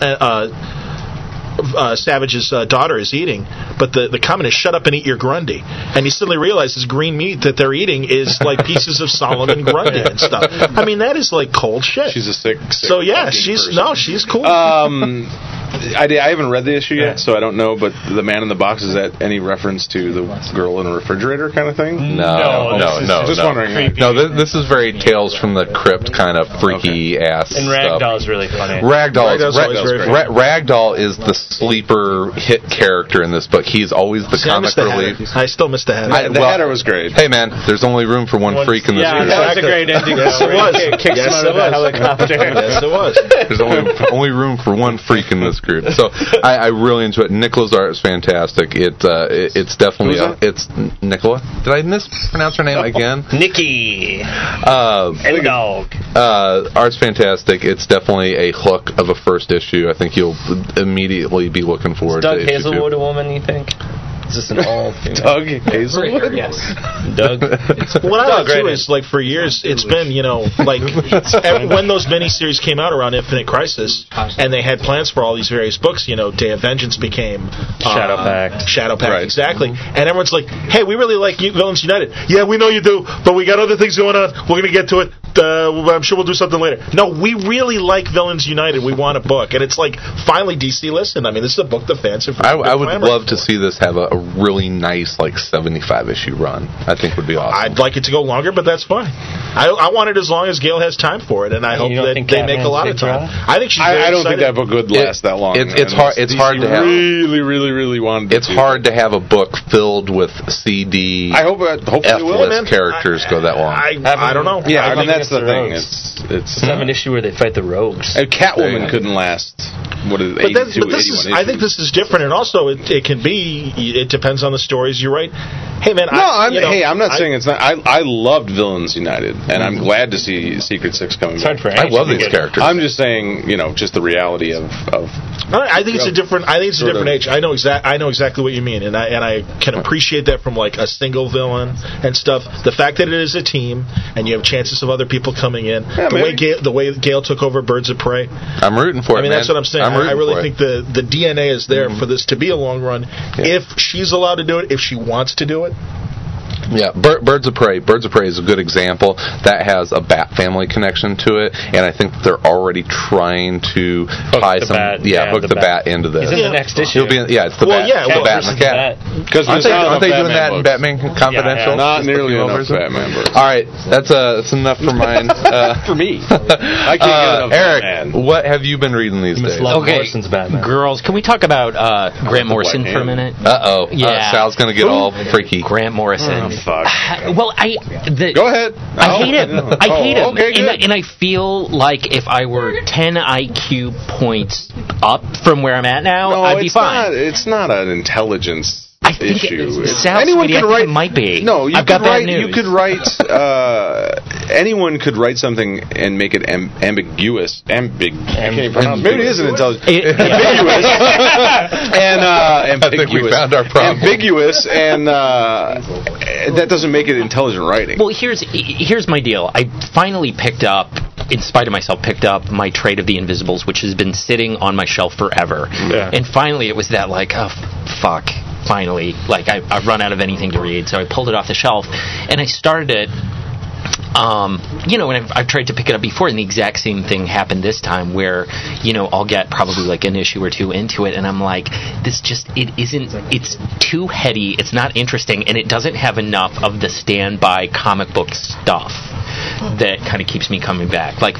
Savage's daughter is eating, but the comment is "Shut up and eat your Grundy," and you suddenly realize this green meat that they're eating is like pieces of Solomon Grundy and stuff. I mean, that is like cold shit. She's a sick so yeah, person. she's cool. I haven't read the issue yet, so I don't know. But the man in the box, is that any reference to the girl in the refrigerator kind of thing? No. Just wondering. No, this is very Tales from the Crypt kind of freaky ass. And Ragdoll's really funny. Ragdoll is the sleeper hit character in this book. He's always the comic relief. I still miss the Hatter. The Hatter was great. Hey man, there's only room for one freak in this group. That was a great ending. Yes, it was. Kicks him out of the helicopter. Yes, it was. There's only room for one freak in this group. So I really enjoy it. Nicola's art is fantastic. It's definitely it's Nicola. Did I mispronounce her name again? Nikki. And dog. Art's fantastic. It's definitely a hook of a first issue. I think you'll immediately be looking forward Doug to issue Hazelwood 2. a woman, you think? Is this an all female? Doug Hazelwood? Yes. Doug. What I like too is like for years it's been like when those miniseries came out around Infinite Crisis and they had plans for all these various books. Day of Vengeance became Shadow Pact. Right. Exactly. And everyone's like, "Hey, we really like Villains United." Yeah, we know you do, but we got other things going on. We're gonna get to it. I'm sure we'll do something later. No, we really like Villains United. We want a book, and it's like finally DC listened. I mean, this is a book the fans have. I would love to see this have a really nice 75 issue run. I think would be awesome. I'd like it to go longer, but that's fine. I want it as long as Gail has time for it, and I hope that they make a lot of time. I think she's very I don't excited. think that book would last that long. It's hard. It's hard to have. Really wanted. It's hard to have a book filled with CD. I hope. Hopefully, it will. F-list characters go that long. I don't know. Yeah, I mean that's the thing. It's an issue where they fight the rogues. And Catwoman couldn't last. what is it, But 82, this is, 81 I think this is different, and also it can be. It depends on the stories you write. Hey man, I'm not saying it's not. I loved Villains United, and I'm glad to see Secret Six coming back. I love these characters. I'm just saying, just the reality of I think it's a different. I think it's a different age. I know exactly what you mean, and I can appreciate that from like a single villain and stuff. The fact that it is a team and you have chances of other people coming in. The way Gale took over Birds of Prey. I'm rooting for it. I mean, that's what I'm saying. I really think the DNA is there for this to be a long run. Yeah. If she's allowed to do it, if she wants to do it. Yeah, Birds of Prey. Birds of Prey is a good example that has a Bat family connection to it, and I think they're already trying to hook the Bat into this. He's in the next issue. It's the Bat. The Bat and the Cat. Because aren't they doing that in Batman Confidential? Not nearly enough Batman books. All right, that's enough for mine. For me, I can't get enough Eric, Batman. what have you been reading these days? Morrison's Batman. Girls, can we talk about Grant Morrison for a minute? Yeah. Sal's going to get all freaky. Grant Morrison. Fuck. Well, go ahead. I hate him. I hate him. Okay, and I feel like if I were 10 IQ points up from where I'm at now, I'd be fine. It's not an intelligence issue. Anyone can write. It might be. No, I've got bad news. You could write. Anyone could write something and make it ambiguous. I can't even pronounce. Maybe it isn't intelligent. Ambiguous. And ambiguous. I think we found our problem. Ambiguous, and that doesn't make it intelligent writing. Well, here's my deal. I finally picked up, in spite of myself, my trade of The Invisibles, which has been sitting on my shelf forever. Yeah. And finally, it was that fuck. Finally, I've run out of anything to read, so I pulled it off the shelf, and I started it. And I've tried to pick it up before, and the exact same thing happened this time, where, I'll get probably like an issue or two into it, and I'm like, it's too heady, it's not interesting, and it doesn't have enough of the standby comic book stuff that kind of keeps me coming back. Like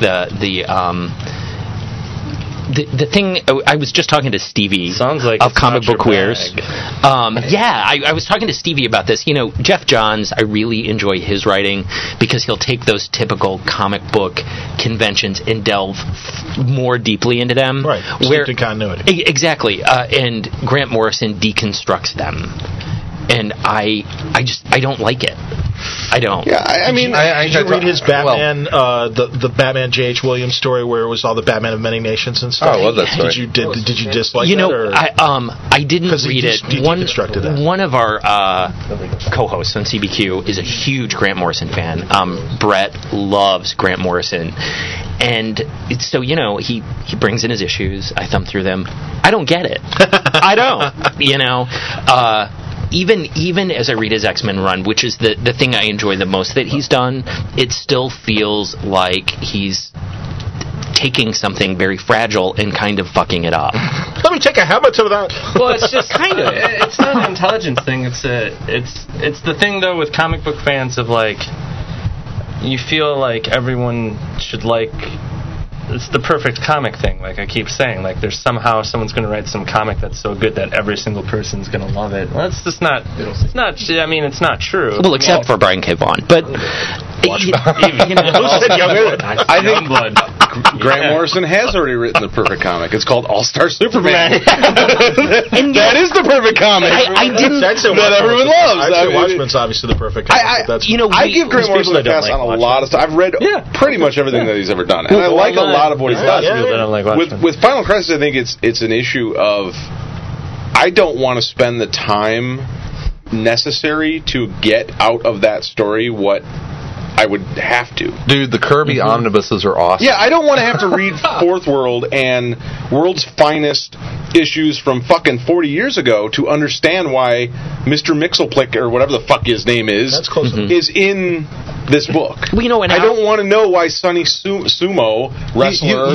the thing, I was just talking to Stevie of Comic Book Queers. I was talking to Stevie about this. Jeff Johns, I really enjoy his writing because he'll take those typical comic book conventions and delve more deeply into them. Right, steeped in continuity. Exactly. And Grant Morrison deconstructs them. And I don't like it. I don't. Yeah, I mean, did you read his Batman, the Batman J.H. Williams story where it was all the Batman of Many Nations and stuff? Oh, I love that story. Did you dislike that? I didn't read it. One of our co-hosts on CBQ is a huge Grant Morrison fan. Brett loves Grant Morrison. And so, he brings in his issues. I thumb through them. I don't get it. I don't. Even as I read his X-Men run, which is the thing I enjoy the most that he's done, it still feels like he's taking something very fragile and kind of fucking it up. Let me take a habit of that. Well, it's just kind of. It's not an intelligence thing. It's the thing though with comic book fans of you feel like everyone should it's the perfect comic thing, like I keep saying. There's somehow someone's going to write some comic that's so good that every single person's going to love it. Well, it's just not. It's not. I mean, it's not true. Well, except for Brian K. Vaughan, but I think Grant Morrison has already written the perfect comic. It's called All-Star Superman. And that is the perfect comic. I didn't. That everyone loves. I'd say Watchmen's obviously the perfect comic. I give Grant Morrison a pass on a lot of stuff. I've read pretty much everything that he's ever done, and I like a lot of what he's done. With Final Crisis, I think it's an issue of I don't want to spend the time necessary to get out of that story what I would have to. Dude, the Kirby omnibuses are awesome. Yeah, I don't want to have to read Fourth World and World's Finest issues from fucking 40 years ago to understand why Mr. Mixelplick, or whatever the fuck his name is in this book. Well, I don't want to know why Sonny Sumo wrestler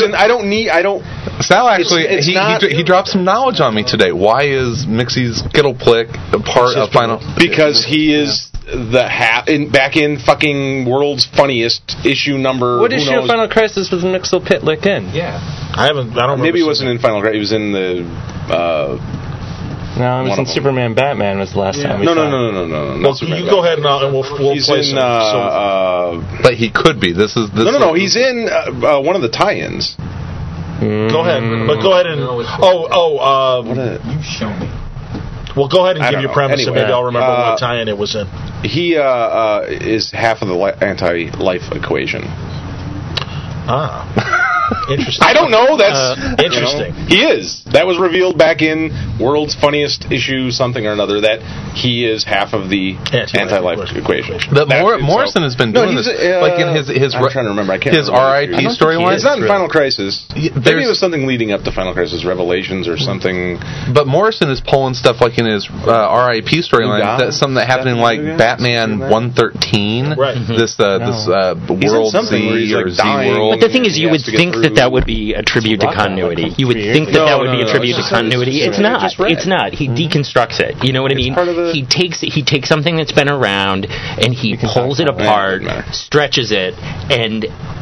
Sal actually he dropped some knowledge on me today. Why is Mixie's Skittleplick a part of Final? Because he is back in fucking World's Funniest issue number. What issue of Final Crisis was Mixelplick in? Yeah, I don't remember. Maybe it wasn't in Final Crisis. He was in the. No, it was in Superman Batman was the last time we saw. No. Well, you go ahead and we'll he's play in, some. But he could be. This is No. He's in one of the tie-ins. Go ahead, but go ahead and You show me. well, go ahead and I give don't your know. premise, Anyway, and maybe I'll remember what tie-in it was in. He is half of the anti-life equation. Interesting. I don't know. That's interesting. He is. That was revealed back in World's Funniest Issue, something or another, that he is half of the anti-life equation. But Morrison has been doing this, like in his. I'm trying to remember. I can't his remember RIP storyline. It's not in Final Crisis. Maybe There's- it was something leading up to Final Crisis, Revelations or something. But Morrison is pulling stuff like in his RIP storyline. Uga? That's something that happened in like Uga? Batman 113. Right. This He's in World something where he's Z or like Z dying. World. But the thing is, He you has would to get think through- that would be a tribute to continuity. You would think that would be a tribute to continuity. It's not. It's not. He deconstructs it. You know what I mean? part of the- He takes something that's been around and he pulls it apart, stretches it, and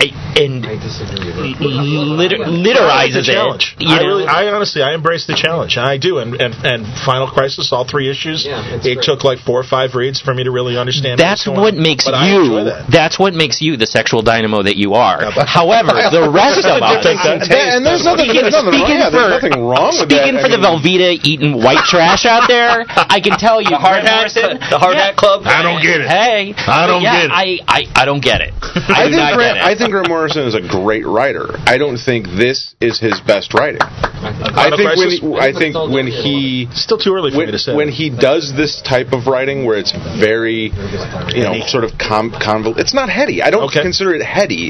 literizes challenge. it. You know? I honestly, I embrace the challenge, and I do. And Final Crisis, all 3 issues, it took like 4 or 5 reads for me to really understand. That's what makes you. That's what makes you the sexual dynamo that you are. However, the rest of us. And there's nothing wrong with that. Speaking for the Velveeta eating white trash out there, I can tell you, The Hard Hat Club. I don't get it. Hey, I don't get it. I don't get it. I think Grant Morrison is a great writer. I don't think this is his best writing. I think when he still too early for me to say when he does this type of writing where it's very sort of convoluted. It's not heady. I don't consider it heady.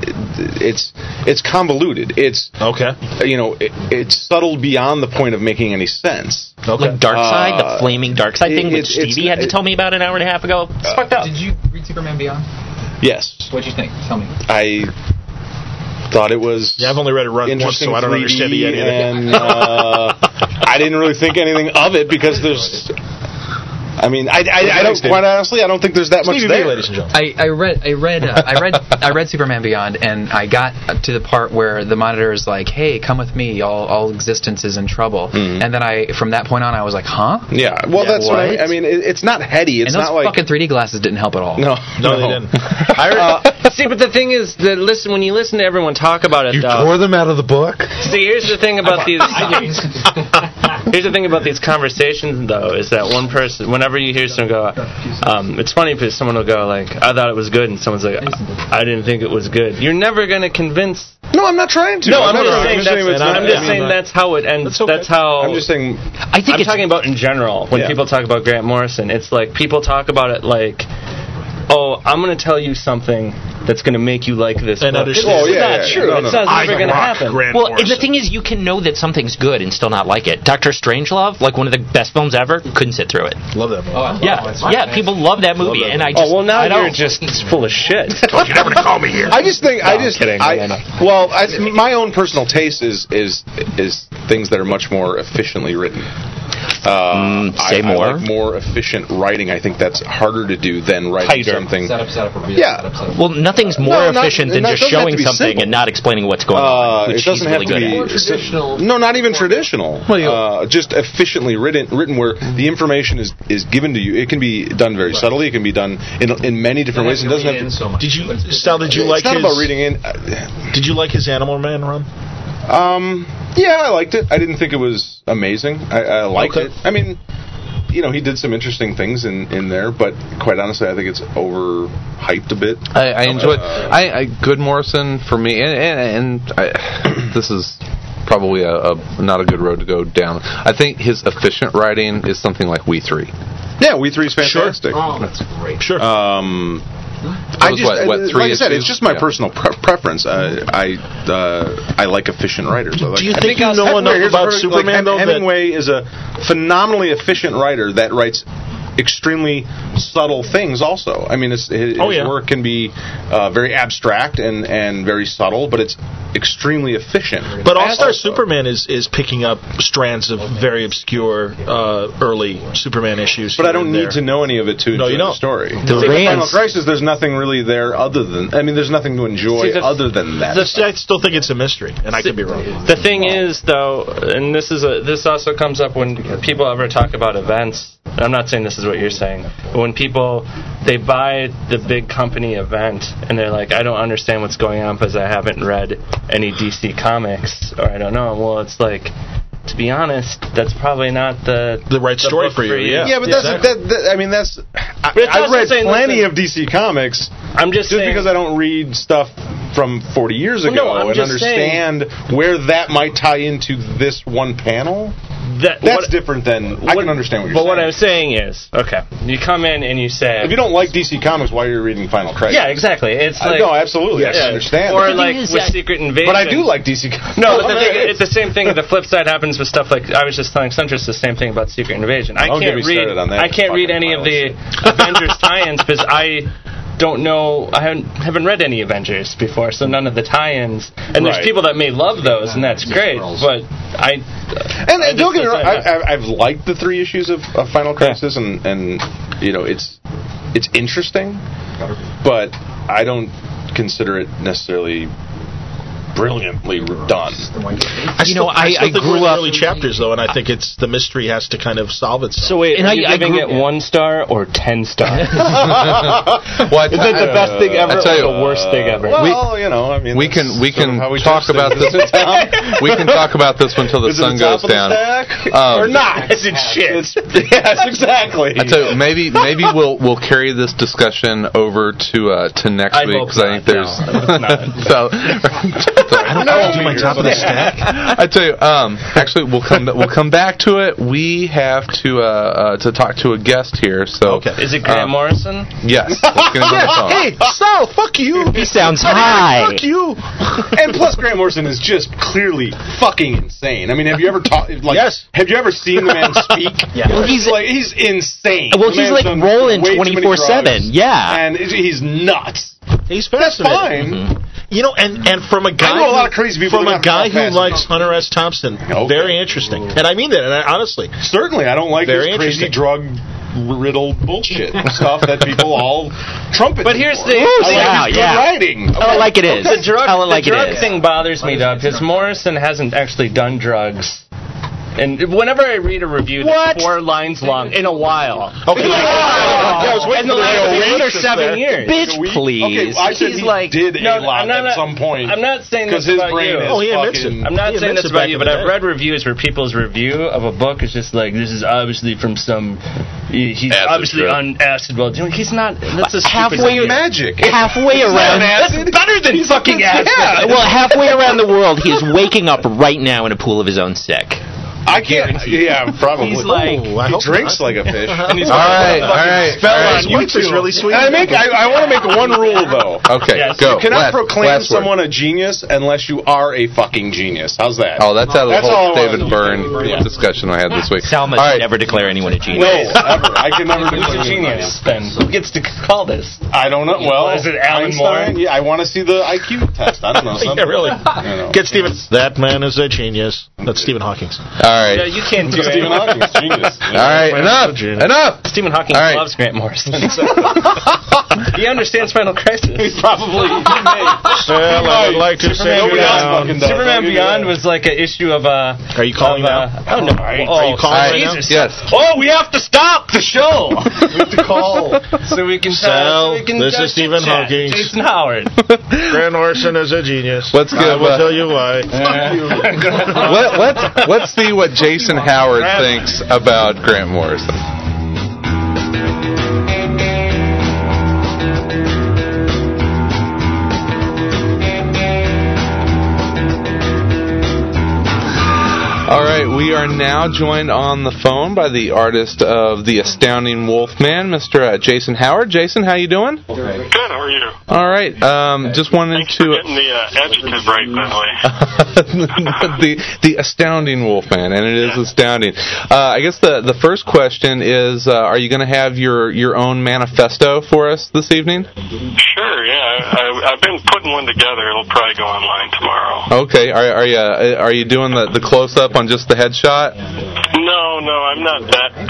It's convoluted. It's it's subtle beyond the point of making any sense. Like Darkseid, the flaming Darkseid thing, which Stevie had to tell me about an hour and a half ago. It's fucked up. Did you read Superman Beyond? Yes. What'd you think? Tell me. I thought it was. Yeah, I've only read it once, so I don't understand the idea. And I didn't really think anything of it because there's. I mean, I don't. Quite honestly, I don't think there's that much there. Ladies and gentlemen. I read Superman Beyond, and I got to the part where the Monitor is like, "Hey, come with me. All existence is in trouble." Mm-hmm. And then from that point on, I was like, "Huh?" Yeah. Well, that's what I mean. It's not heady. It's and those not like fucking 3D glasses didn't help at all. No, they didn't. See, but the thing is that when you listen to everyone talk about it, You tore them out of the book. See, here's the thing about these. Here's the thing about these conversations, though, is that one person, whenever you hear someone go, it's funny because someone will go like, "I thought it was good," and someone's like, "I didn't think it was good." You're never going to convince. No, I'm not trying to. No, I'm just saying that's how it ends. That's how. I'm just saying. I'm talking about in general. When people talk about Grant Morrison, it's like people talk about it like, "Oh, I'm going to tell you something that's going to make you like this." And It's not true. It's not never going to happen. Well, the thing is, you can know that something's good and still not like it. Dr. Strangelove, like one of the best films ever, couldn't sit through it. Love that movie. Yeah, people love that movie, and I just. now you're just full of shit. Don't you never call me here. I just think. kidding. My own personal taste is things that are much more efficiently written. Say more. I like more efficient writing. I think that's harder to do than writing something. Set up, reveal. Yeah. Well, nothing's more efficient than just showing something simple. and not explaining what's going on, which it doesn't he's really have to good be at. Traditional. No, not even traditional. Just efficiently written where the information is given to you. It can be done very subtly. It can be done in many different ways. It doesn't have to. So much. Did you like it's not his? about reading in. Did you like his Animal Man run? Yeah, I liked it. I didn't think it was amazing. I liked it. I mean, he did some interesting things in there, but quite honestly, I think it's overhyped a bit. I enjoyed. Good Morrison for me, and this is probably not a good road to go down. I think his efficient writing is something like We Three. Yeah, We Three is fantastic. Sure. Oh, that's great. Sure. Like I said, it's just my personal preference. I like efficient writers. Do you think you know enough about Superman, though? Hemingway is a phenomenally efficient writer that writes extremely subtle things also. I mean, his work can be very abstract and very subtle, but it's extremely efficient. But All-Star Superman is picking up strands of very obscure early Superman issues. But I don't need to know any of it to enjoy the story. Final Crisis, there's nothing really there other than... I mean, there's nothing to enjoy other than that. I still think it's a mystery, and I could be wrong. The thing is, though, and this also comes up when people ever talk about events, I'm not saying this is what you're saying, but when people, they buy the big company event, and they're like, I don't understand what's going on because I haven't read any DC comics, or I don't know. Well, it's like, to be honest, that's probably not the right story for you. Yeah, but that's I've read plenty of DC comics. I'm just saying, because I don't read stuff from 40 years ago and understand where that might tie into this one panel. That's different than I can understand what you're saying. But what I'm saying is, okay, you come in and you say, if you don't like DC Comics, why are you reading Final Crisis? Yeah, exactly. It's like, no, absolutely, yes. I understand. Or like with Secret Invasion. But I do like DC Comics. No, but it's the same thing. The flip side happens with stuff like, I was just telling Centrist the same thing about Secret Invasion. I can't read any of the Avengers tie-ins because I don't know. I haven't read any Avengers before, so none of the tie-ins. And there's people that may love those, and that's great. But and don't get me wrong, I've liked the 3 issues of Final Crisis, and you know, it's interesting, but I don't consider it necessarily brilliantly done. I still think we're in the early chapters, though, and I think it's the mystery has to kind of solve itself. So wait, are you giving it 1 star or 10 stars? Is it the best thing ever or the worst thing ever? Well, you know, I mean, we can talk about this. We can talk about this until the sun goes down. Or not? Is it shit? Yes, exactly. I tell you, maybe we'll carry this discussion over to next week, because I think there's I don't know. Do my top of the stack. I tell you, actually, we'll come back to it. We have to talk to a guest here. So, is it Grant Morrison? Yes. Let's get him on the phone. Hey, Sal, fuck you. He sounds high. Fuck you. And plus, Grant Morrison is just clearly fucking insane. I mean, have you ever yes. Have you ever seen the man speak? Yeah. Well, he's insane. Well, he's like rolling 24/7. Yeah. And he's nuts. He's fascinating. That's fine. Mm-hmm. You know, and from a guy, I know a lot of crazy people from a guy who likes Hunter S. Thompson, very interesting. And I mean that, and honestly, certainly, I don't like this crazy drug-riddled bullshit stuff that people all trumpet. But here's the writing. Tell it like it is. The drug thing bothers me, though, because Morrison hasn't actually done drugs. And whenever I read a review that's 4 lines long, in a while. Okay. I was waiting for the 6 or 7 years. Bitch, please. Okay, I said he did a lot at some point. I'm not saying this his about brain you. Is he admits it. I'm not saying this about you, but I've read reviews where people's review of a book is just like, this is obviously from some... He's obviously on acid. Well, he's not... That's a halfway magic. Halfway around... That's better than fucking acid. Yeah. Well, halfway around the world, he is waking up right now in a pool of his own sick. I can't. Yeah, probably. He's like, he drinks like a fish. All right. His wife is really sweet. I want to make one rule though. Okay, go. You cannot proclaim someone a genius unless you are a fucking genius. How's that? Oh, that's out of the whole David Byrne discussion I had this week. Salma should never declare anyone a genius. No, ever. I can never declare a genius. Then who gets to call this? I don't know. Well, is it Alan Moore? Yeah, I want to see the IQ test. I don't know. Yeah, really. Get Stephen. That man is a genius. That's Stephen Hawking. All right. Yeah, you can't do Stephen Hawking's genius. All right, enough. Stephen Hawking loves Grant Morrison. He understands Final Crisis. He probably. Well, I would like to say Superman Beyond was like an issue of a. Are you calling now? Oh no! Are you calling now? Yes. Oh, we have to stop the show. We have to call so we can. This is Stephen Hawking. Jason Howard. Grant Morrison is a genius. Let's give. I will tell you why. Let's see what Jason Howard thinks about Grant Morrison. All right, we are now joined on the phone by the artist of The Astounding Wolfman, Mr. Jason Howard. Jason, how you doing? Good, how are you? All right, just wanted Thanks for getting the adjective right, by the the way. the Astounding Wolfman, and it is astounding. I guess the first question is, are you going to have your own manifesto for us this evening? Sure, yeah. I've been putting one together. It'll probably go online tomorrow. Okay, are you doing the close-up on just the headshot? No, I'm not that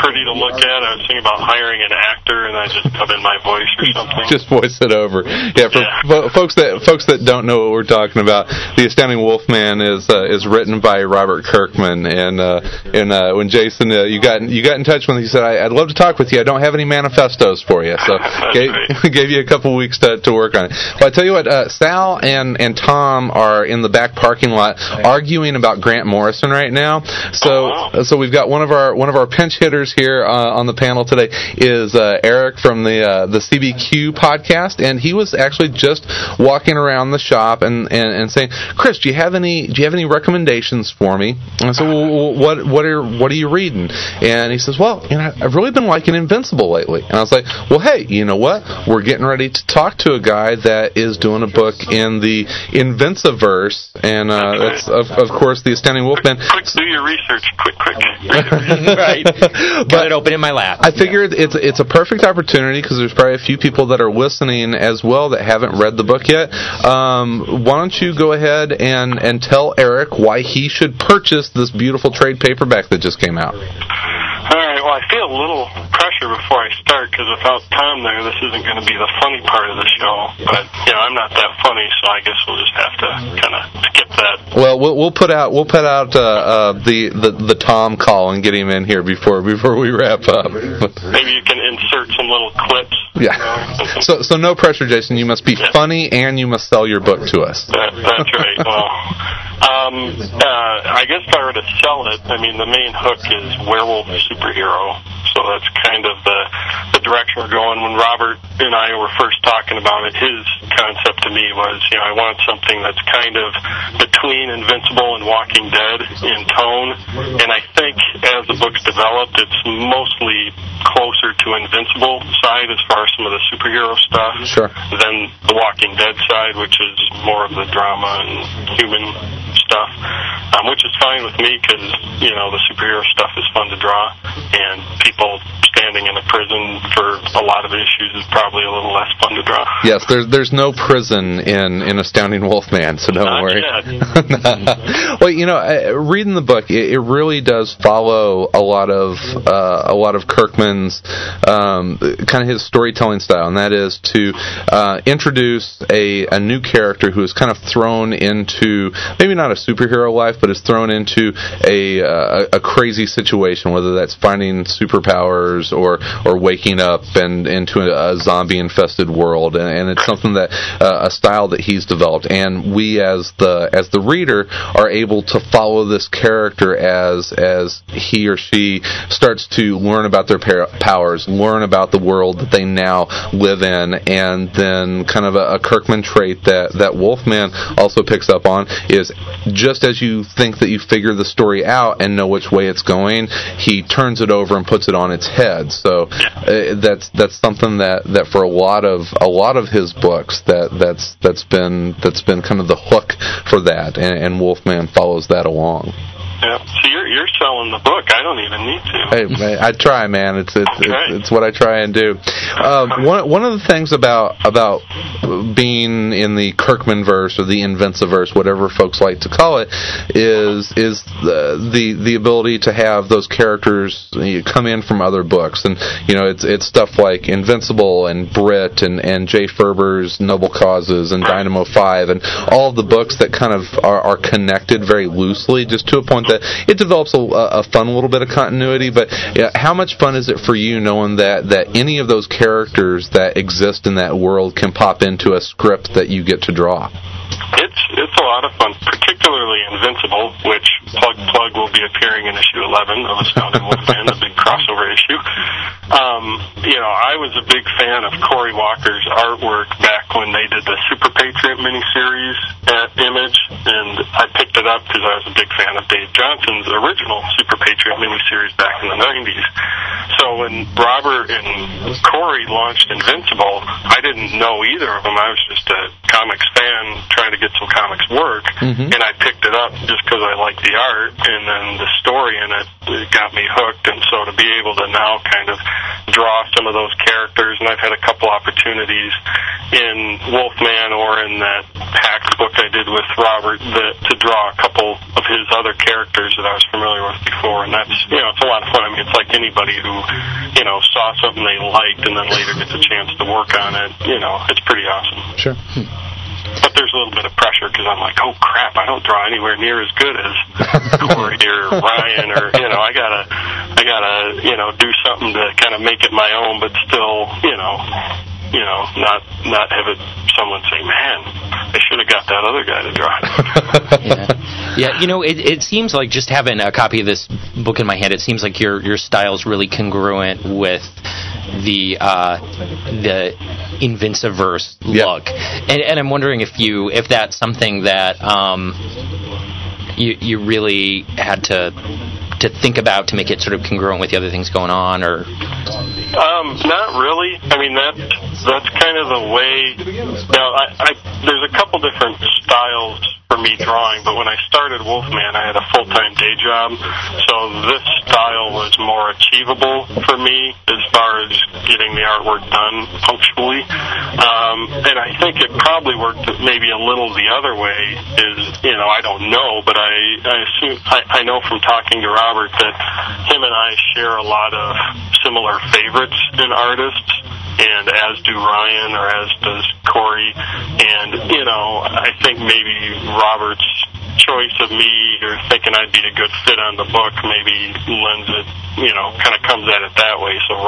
pretty to look at. I was thinking about hiring an actor, and I just dub in my voice or something. Just voice it over. Yeah, for folks that don't know what we're talking about, The Astounding Wolfman is written by Robert Kirkman, and when Jason you got in touch with him, he said, I'd love to talk with you. I don't have any manifestos for you, so gave you a couple weeks to work on it. Well, I tell you what, Sal and Tom are in the back parking lot arguing about Grant Morrison right now. So we've got one of our pinch hitters here on the panel today is Eric from the CBQ podcast, and he was actually just walking around the shop and saying, Chris, do you have any recommendations for me? And I said, well, what are you reading? And he says, well, I've really been liking Invincible lately. And I was like, well, hey, you know what? We're getting ready to talk to a guy that is doing a book in the Invinciverse, and that's of course The Astounding Wolfman. Quick, do your research, quick. Right. Got it open in my lap. I figured it's a perfect opportunity because there's probably a few people that are listening as well that haven't read the book yet. Why don't you go ahead and tell Eric why he should purchase this beautiful trade paperback that just came out? All right, well, I feel a little pressure before I start because without Tom there, this isn't going to be the funny part of the show. But, I'm not that funny, so I guess we'll just have to kind of skip that. Well, we'll put out the Tom call and get him in here before we wrap up. Maybe you can insert some little clips. Yeah. So no pressure, Jason. You must be funny and you must sell your book to us. That's right. Well, I guess if I were to sell it, the main hook is werewolf superhero. So that's kind of the direction we're going. When Robert and I were first talking about it, his concept to me was, I want something that's kind of between Invincible and Walking Dead in tone. And I think as the book's developed, it's mostly closer to Invincible side as far as some of the superhero stuff than the Walking Dead side, which is more of the drama and human stuff, which is fine with me because, the superhero stuff is fun to draw, and people standing in a prison for a lot of issues is probably a little less fun to draw. Yes, there's no prison in Astounding Wolfman, so don't worry. Well, reading the book, it really does follow a lot of Kirkman's kind of his storytelling style, and that is to introduce a new character who is kind of thrown into maybe not a superhero life, but is thrown into a crazy situation, whether that's finding superpowers or waking up and into a zombie infested world, and it's something that a style that he's developed, and we as the reader are able to follow this character as he or she starts to learn about their powers, learn about the world that they now live in, and then kind of a Kirkman trait that Wolfman also picks up on is just as you think that you figure the story out and know which way it's going, he turns it over and puts it on its head. So that's something that for a lot of his books that's been kind of the hook for that, and Wolfman follows that along. Yeah. So you're selling the book. I don't even need to. Hey, I try, man. It's what I try and do. One of the things about being in the Kirkman verse or the Invinciverse, whatever folks like to call it, is the ability to have those characters come in from other books, and it's stuff like Invincible and Brit and Jay Ferber's Noble Causes and Dynamo 5 and all of the books that kind of are connected very loosely, just to a point that it develops a fun little bit of continuity. But how much fun is it for you knowing that any of those characters that exist in that world can pop into a script that you get to draw? It's a lot of fun, particularly Invincible, which plug will be appearing in issue 11 of Astounding Wolfman, the big crossover issue. I was a big fan of Cory Walker's artwork back when they did the Super Patriot miniseries at Image, and I picked it up because I was a big fan of Dave Johnson's original Super Patriot miniseries back in the 90s. So when Robert and Cory launched Invincible, I didn't know either of them. I was just a comics fan trying to get some comics work, and I picked it it up just because I like the art, and then the story in it got me hooked. And so to be able to now kind of draw some of those characters, and I've had a couple opportunities in Wolfman or in that Hacked book I did with Robert to draw a couple of his other characters that I was familiar with before, and that's, it's a lot of fun. I mean, it's like anybody who, saw something they liked and then later gets a chance to work on it, it's pretty awesome. Sure. But there's a little bit of pressure because I'm like, oh crap, I don't draw anywhere near as good as Corey or Ryan, or I gotta do something to kind of make it my own, but still, not have it someone say, man, I should have got that other guy to draw it. Yeah, it seems like, just having a copy of this book in my hand, it seems like your style is really congruent with the Invinciverse look, and I'm wondering if that's something that you really had to think about to make it sort of congruent with the other things going on, or not really. I mean, that's kind of the way. Now, there's a couple different styles for me drawing, but when I started Wolfman, I had a full-time day job, so this style was more achievable for me as far as getting the artwork done punctually. And I think it probably worked maybe a little the other way. I don't know, but I assume I know from talking to Robert that him and I share a lot of similar favorites in artists, and as do Ryan, or as does Corey. And, I think maybe Robert's choice of me, or thinking I'd be a good fit on the book, maybe lends it, kind of comes at it that way. So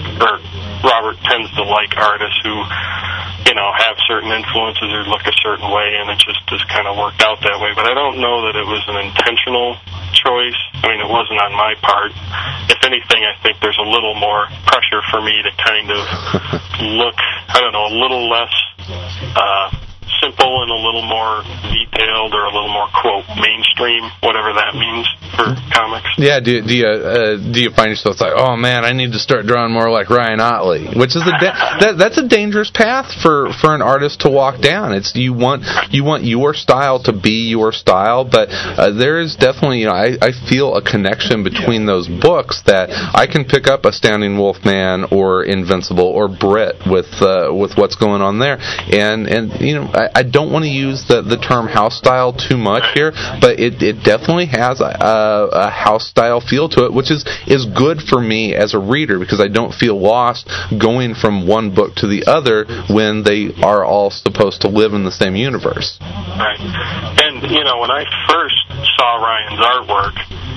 Robert tends to like artists who, have certain influences or look a certain way, and it just has kind of worked out that way. But I don't know that it was an intentional choice. I mean, it wasn't on my part. If anything, I think there's a little more pressure for me to kind of look, a little less simple and a little more detailed, or a little more, quote, mainstream, whatever that means for comics. Yeah, do you find yourself like, oh man, I need to start drawing more like Ryan Otley, which is that's a dangerous path for an artist to walk down. It's you want your style to be your style, but there is definitely, I feel a connection between those books that I can pick up Astounding Wolfman or Invincible or Brit with what's going on there, and I don't want to use the term house style too much here, but it definitely has a house style feel to it, which is good for me as a reader, because I don't feel lost going from one book to the other when they are all supposed to live in the same universe. Right. And, when I first saw Ryan's artwork,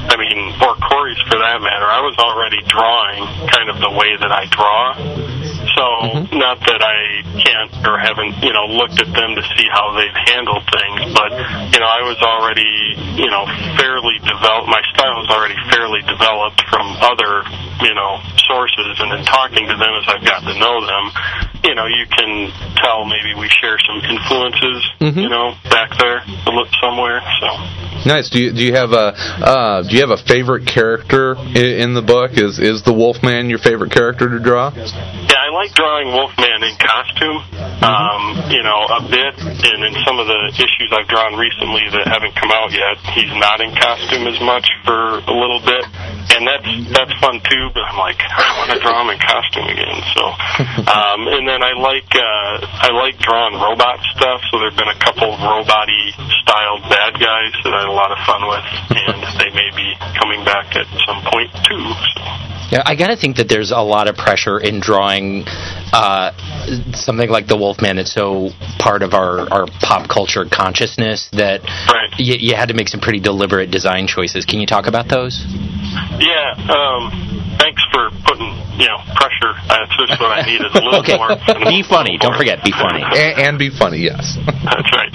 or Corey's for that matter, I was already drawing kind of the way that I draw. So, not that I can't or haven't, looked at them to see how they've handled things, but, I was already, fairly developed. My style was already fairly developed from other, sources, and in talking to them as I've gotten to know them, you can tell maybe we share some influences, back there somewhere. So nice. Do you have a favorite character in the book? Is the Wolfman your favorite character to draw? Yeah, I like drawing Wolfman in costume, a bit, and in some of the issues I've drawn recently that haven't come out yet, he's not in costume as much for a little bit, and that's fun too. But I'm like, I want to draw him in costume again. So, and then I like drawing robot stuff. So there've been a couple of robot-y styled bad guys that I had a lot of fun with, and they may be coming back at some point too. So. Yeah, I gotta think that there's a lot of pressure in drawing something like the Wolfman. It's so part of our pop culture consciousness that you had to make some pretty deliberate design choices. Can you talk about those? Yeah, thanks for putting pressure. That's just what I needed, a little more. Be funny. Don't forget, be funny. And be funny, yes. That's right.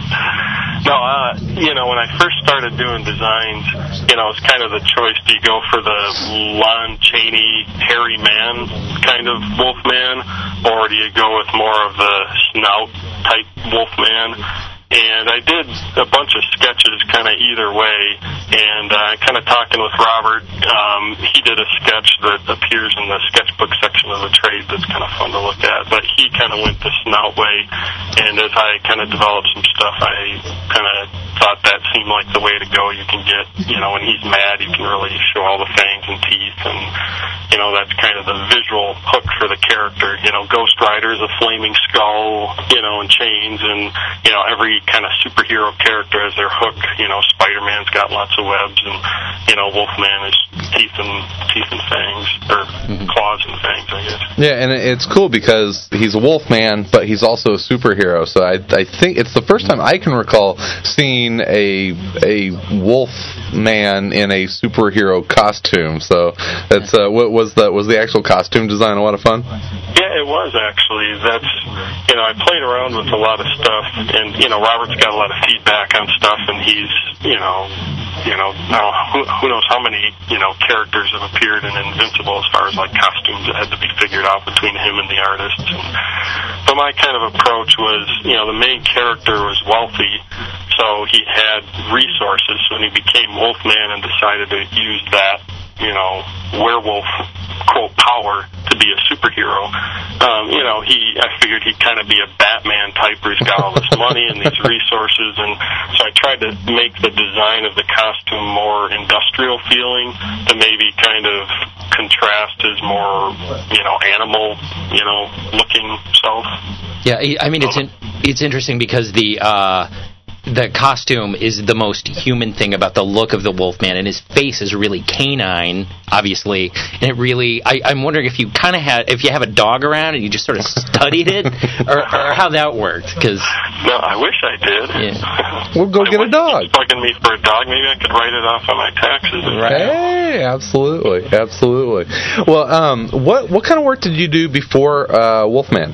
No, when I first started doing designs, it's kind of the choice. Do you go for the Lon Chaney, hairy man kind of Wolfman, or do you go with more of the snout-type Wolfman? And I did a bunch of sketches kind of either way, and kind of talking with Robert, he did a sketch that appears in the sketchbook section of the trade that's kind of fun to look at, but he kind of went the snout way, and as I kind of developed some stuff, I kind of thought that seemed like the way to go. You can get, when he's mad, you can really show all the fangs and teeth, and, that's kind of the visual hook for the character. Ghost Rider's a flaming skull, and chains, and, every kind of superhero character has their hook. Spider-Man's got lots of webs, and, Wolfman is teeth and fangs, or claws and fangs, I guess. Yeah, and it's cool because he's a Wolfman, but he's also a superhero. So I think it's the first time I can recall seeing a wolf man in a superhero costume. So that's was the actual costume design a lot of fun? Yeah, it was actually. That's I played around with a lot of stuff, and Robert's got a lot of feedback on stuff, and he's who knows how many characters have appeared in Invincible as far as like costumes that had to be figured out between him and the artists. But my kind of approach was the main character was wealthy, so he had resources. So when he became Wolfman and decided to use that werewolf quote power to be a superhero, I figured he'd kind of be a Batman type where he's got all this money and these resources, and so I tried to make the design of the costume more industrial feeling to maybe kind of contrast his more animal looking self. Yeah, I mean it's interesting because the costume is the most human thing about the look of the Wolfman, and his face is really canine, obviously. And it really, I'm wondering if you if you have a dog around and you just sort of studied it, or how that worked. Cause no, I wish I did. Yeah. We'll go get a dog. Bugging me for a dog. Maybe I could write it off on my taxes. Right. Hey, absolutely. Well, what kind of work did you do before Wolfman?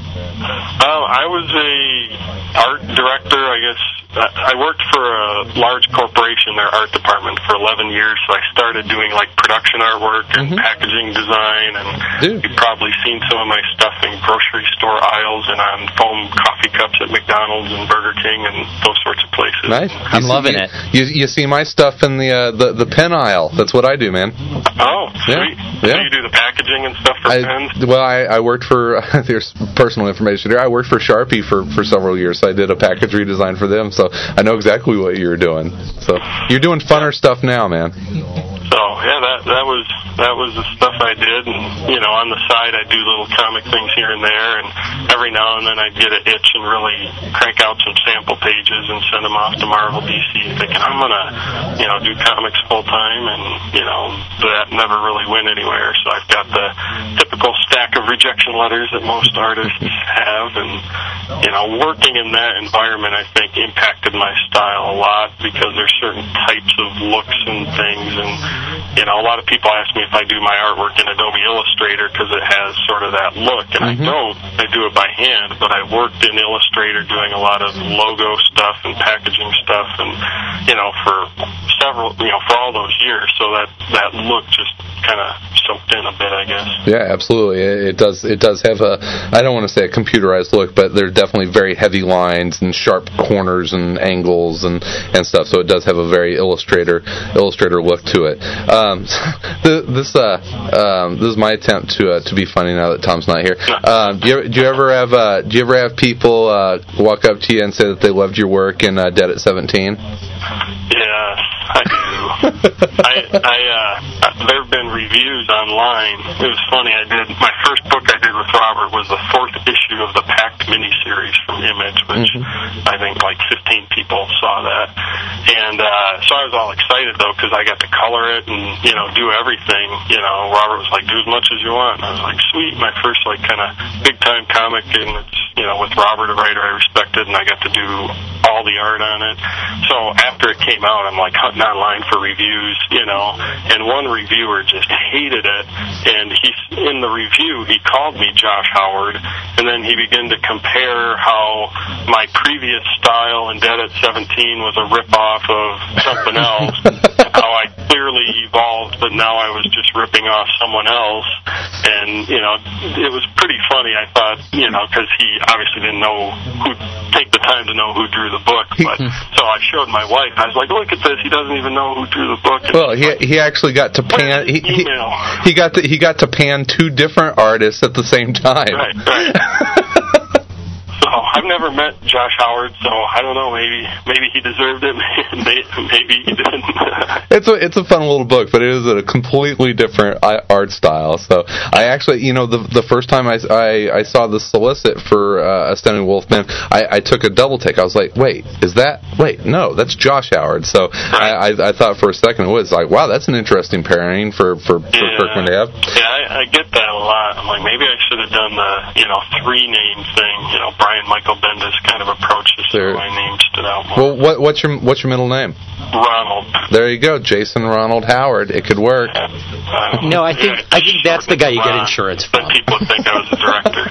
I was a art director, I guess. I worked for a large corporation, their art department, for 11 years, so I started doing like production artwork and packaging design, and you've probably seen some of my stuff in grocery store aisles and on foam coffee cups at McDonald's and Burger King and those sorts of places. Nice. I'm loving it. You see my stuff in the pen aisle. That's what I do, man. Oh, sweet. Yeah. So you do the packaging and stuff for pens? Well, I worked for, there's personal information here, I worked for Sharpie for several years, so I did a package redesign for them, so I know exactly what you're doing. So you're doing funner stuff now, man. So yeah, that was the stuff I did, and on the side I do little comic things here and there, and every now and then I'd get an itch and really crank out some sample pages and send them off to Marvel, DC, thinking I'm gonna do comics full time, and that never really went anywhere. So I've got the typical stack of rejection letters that most artists have, and working in that environment I think impacted my style a lot, because there's certain types of looks and things, and a lot of people ask me if I do my artwork in Adobe Illustrator because it has sort of that look, and I don't. I do it by hand, but I worked in Illustrator doing a lot of logo stuff and packaging stuff, and for for all those years, so that look just kind of soaked in a bit, I guess. Yeah, absolutely. It does have I don't want to say a computerized look, but there's definitely very heavy lines and sharp corners and angles and stuff. So it does have a very Illustrator look to it. This is my attempt to be funny now that Tom's not here. Do you ever have people walk up to you and say that they loved your work in Dead at 17? Yes, I do. There have been reviews online. It was funny. My first book I did with Robert was the 4th issue of the Pact miniseries from Image, which I think like 15 people saw that. And so I was all excited though, because I got to color it and do everything. Robert was like, do as much as you want. And I was like, sweet. My first like kind of big time comic, and it's with Robert, a writer I respected, and I got to do all the art on it. So after it came out, I'm like hunting online for reviews, and one reviewer just hated it, and in the review he called me Josh Howard, and then he began to compare how my previous style in Dead at 17 was a rip-off of something else, how I clearly evolved, but now I was just ripping off someone else, and it was pretty funny, I thought, because he obviously didn't take the time to know who drew the book, but so I showed my wife. I was like, look at this, he doesn't even know who drew the book. And well, he actually got to pan he got to pan two different artists at the same time. Right. So I I've never met Josh Howard, so I don't know. Maybe he deserved it. Maybe he didn't. It's a fun little book, but it is a completely different art style. So I actually, the first time I saw the solicit for Astounding Wolfman, I took a double take. I was like, wait, no, that's Josh Howard. So I thought for a second it was like, wow, that's an interesting pairing for Kirkman to have. Yeah, I get that a lot. I'm like, maybe I should have done the 3-name thing. Brian Michael Bendis kind of approach this. So my name stood out more. Well, what's your middle name? Ronald. There you go, Jason Ronald Howard. It could work. No, I think that's the guy you get insurance from. But people think I was a director.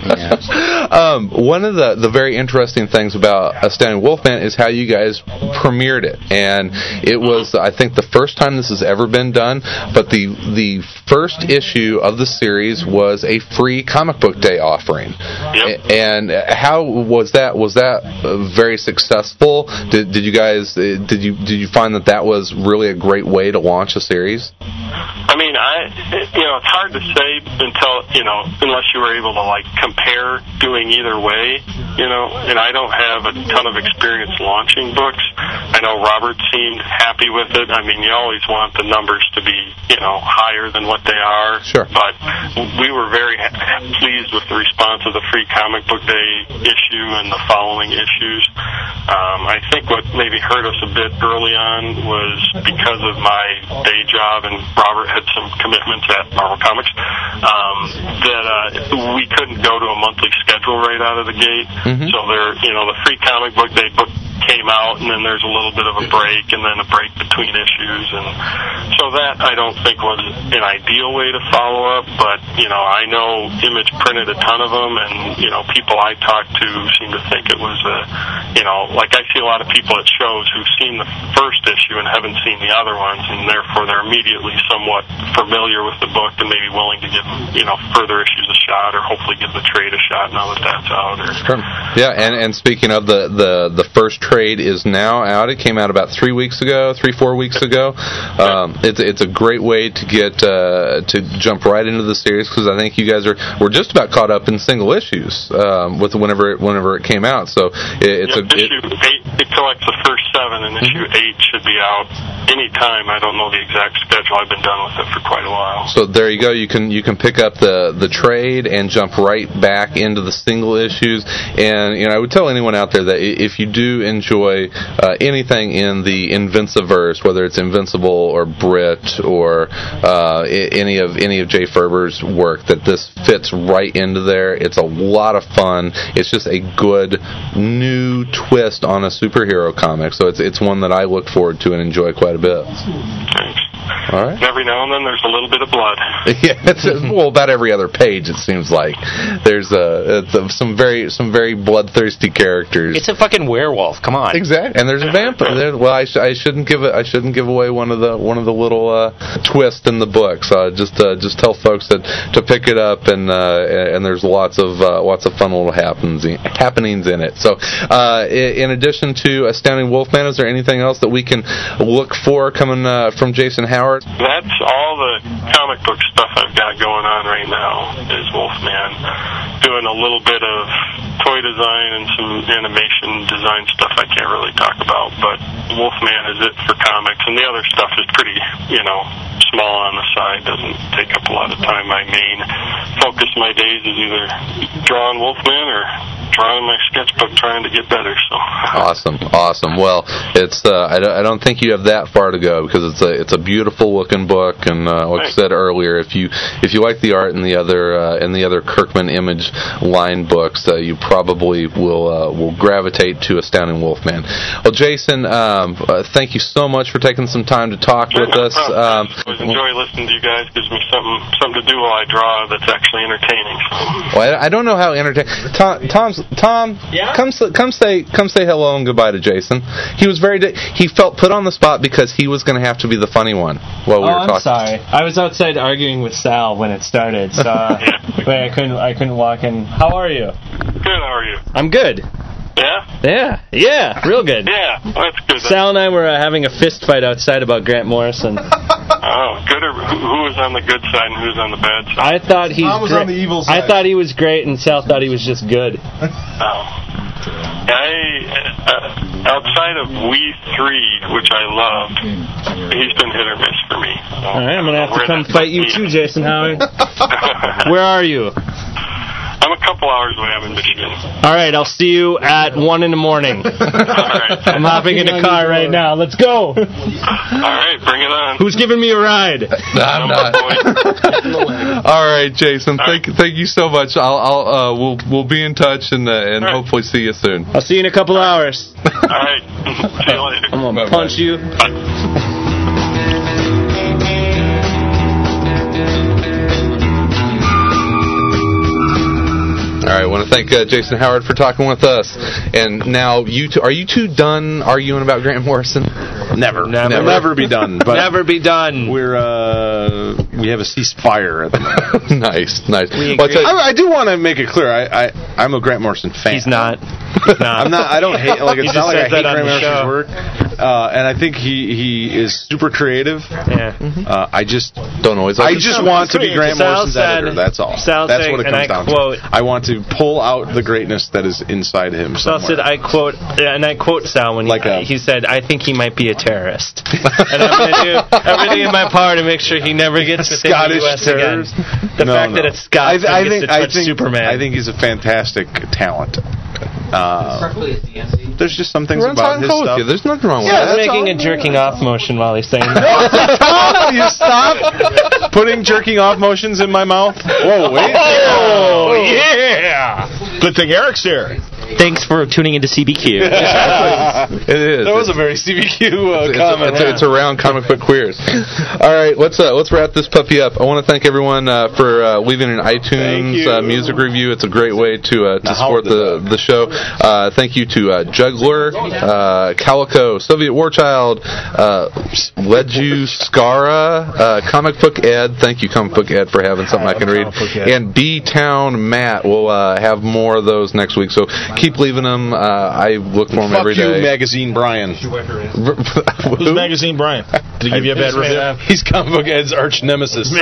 One of the very interesting things about Astounding Wolfman is how you guys premiered it, and it was, I think, the first time this has ever been done. But the first issue of the series was a free comic book day offering. Yep. And how was that? Was that very successful? Did you guys did you find that was really a great way to launch a series? I mean, it's hard to say until unless you were able to compare doing either way, and I don't have a ton of experience launching books. I know Robert seemed happy with it. I mean, you always want the numbers to be, higher than what they are. Sure. But we were very pleased with the response of the free comic book day issue and the following issues. I think what maybe hurt us a bit early on was because of my day job, and Robert had some commitments at Marvel Comics, that we couldn't go to a monthly schedule right out of the gate. Mm-hmm. So the free comic book day book came out, and then there's a little bit of a break, and then a break between issues, and so that I don't think was an ideal way to follow up. But I know Image printed a ton of them, and people I talked to seem to think it was like I see a lot of people at shows who've seen the first issue and haven't seen the other ones, and therefore they're immediately somewhat familiar with the book and maybe willing to give further issues a shot, or hopefully give the trade a shot now that that's out. Yeah, and speaking of the first trade is now out. It came out about 4 weeks ago. It's a great way to get to jump right into the series, because I think you guys were just about caught up in single issues with whenever it came out. So issue 8 collects the first 7, and issue 8 should be out anytime. I don't know the exact schedule. I've been done with it for quite a while. So there you go. You can pick up the trade and jump right back into the single issues. And I would tell anyone out there that if you do enjoy anything in the Invinciverse, whether it's Invincible or Brit or any of Jay Ferber's work, that this fits right into there. It's a lot of fun. It's just a good new twist on a superhero comic. So it's one that I look forward to and enjoy quite a bit. Thanks. All right. Every now and then there's a little bit of blood. Yeah, about every other page it seems like there's some very bloodthirsty characters. It's a fucking werewolf. Come on. Exactly, and there's a vampire. Well, I shouldn't give away one of the little twists in the book. So just tell folks to pick it up, and there's lots of fun little happenings in it. So in addition to Astounding Wolfman, is there anything else that we can look for coming from Jason Howard? That's all the comic book stuff I've got going on right now is Wolfman. Doing a little bit of toy design and some animation design stuff I can't really talk about, but Wolfman is it for comics, and the other stuff is pretty, small on the side, doesn't take up a lot of time. My main focus of my days is either drawing Wolfman or drawing my sketchbook trying to get better. So awesome. Well, it's I don't think you have that far to go, because it's a beautiful looking book, and like I said earlier, if you like the art in the other Kirkman Image line books, you probably will gravitate to Astounding Wolfman. Well, Jason, thank you so much for taking some time to talk with us. I always enjoy listening to you guys. Gives me something to do while I draw that's actually entertaining. Well, I don't know how entertaining. Tom, yeah? Come say hello and goodbye to Jason. He felt put on the spot because he was going to have to be the funny one while we were talking. I'm sorry. I was outside arguing with Sal when it started, so I couldn't walk in. How are you? Good. How are you? I'm good. Yeah, real good. Yeah, that's good. Sal and I were having a fist fight outside about Grant Morrison. Oh, good. Or who was on the good side and who was on the bad side? I thought Tom was on the evil side. I thought he was great, and Sal thought he was just good. Oh. Outside of We 3, which I loved, he's been hit or miss for me. All right, I'm going to have to come fight you too, Jason Howard. Where are you? I'm a couple hours away. I'm in Michigan. All right, I'll see you at 1 in the morning. All right. I'm hopping in the car right now. Let's go. All right, bring it on. Who's giving me a ride? I'm not. All right, Jason. Thank you so much. We'll be in touch and hopefully see you soon. I'll see you in a couple hours. All right. See you later. I'm gonna punch you. All right, I want to thank Jason Howard for talking with us. And now, are you two done arguing about Grant Morrison? Never be done. But never be done. We have a ceasefire at the moment. Nice. I do want to make it clear. I'm a Grant Morrison fan. He's not. I'm not. I don't hate. Like it's not like I hate Grant Morrison's work. And I think he is super creative. Yeah. I just don't always. I just want to be Grant Morrison's editor. That's all. That's what it comes down to. I want to pull out the greatness that is inside him. Sal said, I quote Sal when he said, "I think he might be a terrorist," and I'm going to do everything in my power to make sure he never gets within the U.S. again. The fact that it's Scott gets to touch Superman. I think he's a fantastic talent. There's just some things about his stuff. There's nothing wrong with that. He's making a jerking off motion while he's saying that. You stop putting jerking off motions in my mouth. Whoa, wait. Oh, yeah. Good thing Eric's here. Thanks for tuning into CBQ. It is. That was a very CBQ comment. It's around comic book queers. All right, let's wrap this puppy up. I want to thank everyone for leaving an iTunes music review. It's a great way to support the show. Thank you to Juggler, Calico, Soviet War Child, Ledju Skara, Comic Book Ed. Thank you, Comic Book Ed, for having something I can read. And B-Town Matt. We'll have more of those next week. So keep leaving them. I look for them every day. Fuck you, Magazine Brian. Who's Magazine Brian? Did he give you a bad review? He's Comic Book Ed's arch nemesis.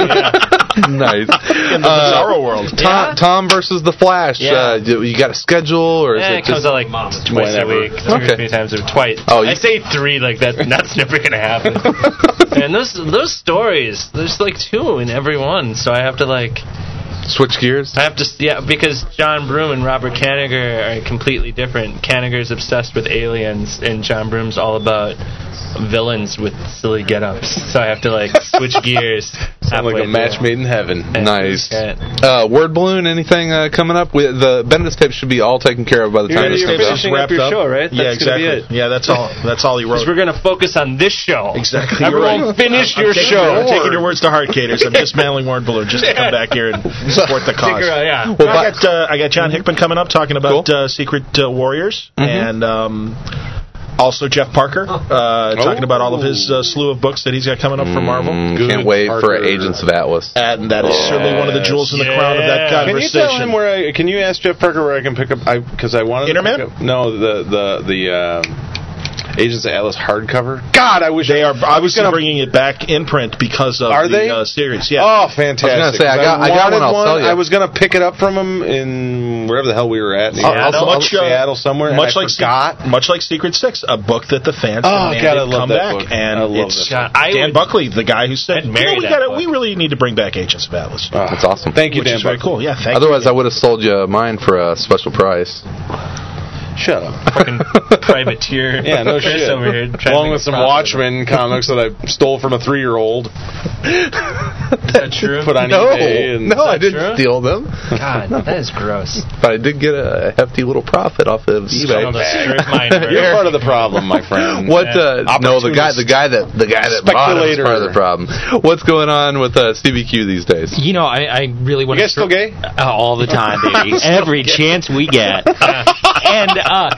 Nice. In the Bizarro world. Tom versus the Flash. You got a schedule, or is it comes out like twice a week, 2 or 3 times, or twice. I say 3 like that. That's never gonna happen. And those stories, there's like 2 in every one, so I have to switch gears? I have to, because John Broome and Robert Kanigher are completely different. Kanigher's obsessed with aliens, and John Broome's all about villains with silly get-ups. So I have to switch gears. Sound like a match made in heaven. Nice. Word Balloon, anything coming up? The Bendis tape should be all taken care of by the time this tape is wrapped up. Show, right? Yeah, exactly. Yeah, that's all he wrote. Because we're going to focus on this show. Exactly. Everyone finish your show. I'm taking your words to heart, Caters. I'm dismantling Word Balloon just to come back here and support the cause. I got John Hickman coming up talking about Secret Warriors, and also Jeff Parker talking about all of his slew of books that he's got coming up for Marvel. Can't wait for Agents of Atlas. And that is certainly one of the jewels in the crown of that conversation. Can you tell him can you ask Jeff Parker where I can pick up? Because I wanted Interman? to pick up, no, the Agents of Atlas hardcover. God, I wish they are. I was bringing it back in print because of the series. Yeah. Oh, fantastic! I was going to say I got one. I'll sell you. I was going to pick it up from him in wherever the hell we were at. Seattle somewhere. Much like Secret Six, a book that the fans demanded come back, book. and it's Dan Buckley, the guy who said, "We really need to bring back Agents of Atlas." That's awesome. Thank you, Dan. Very cool. Yeah. Otherwise, I would have sold you mine for a special price. Shut up. Fucking privateer. Yeah, no shit. Over here along with some Watchmen comics that I stole from a 3-year-old. Is that true? Put on eBay. No, I didn't steal them. God, that is gross. But I did get a hefty little profit off of eBay. You're part of the problem, my friend. No, the guy that bought it is part of the problem. What's going on with CBQ these days? I really want to. You guys still gay? All the time, baby. Every chance we get. And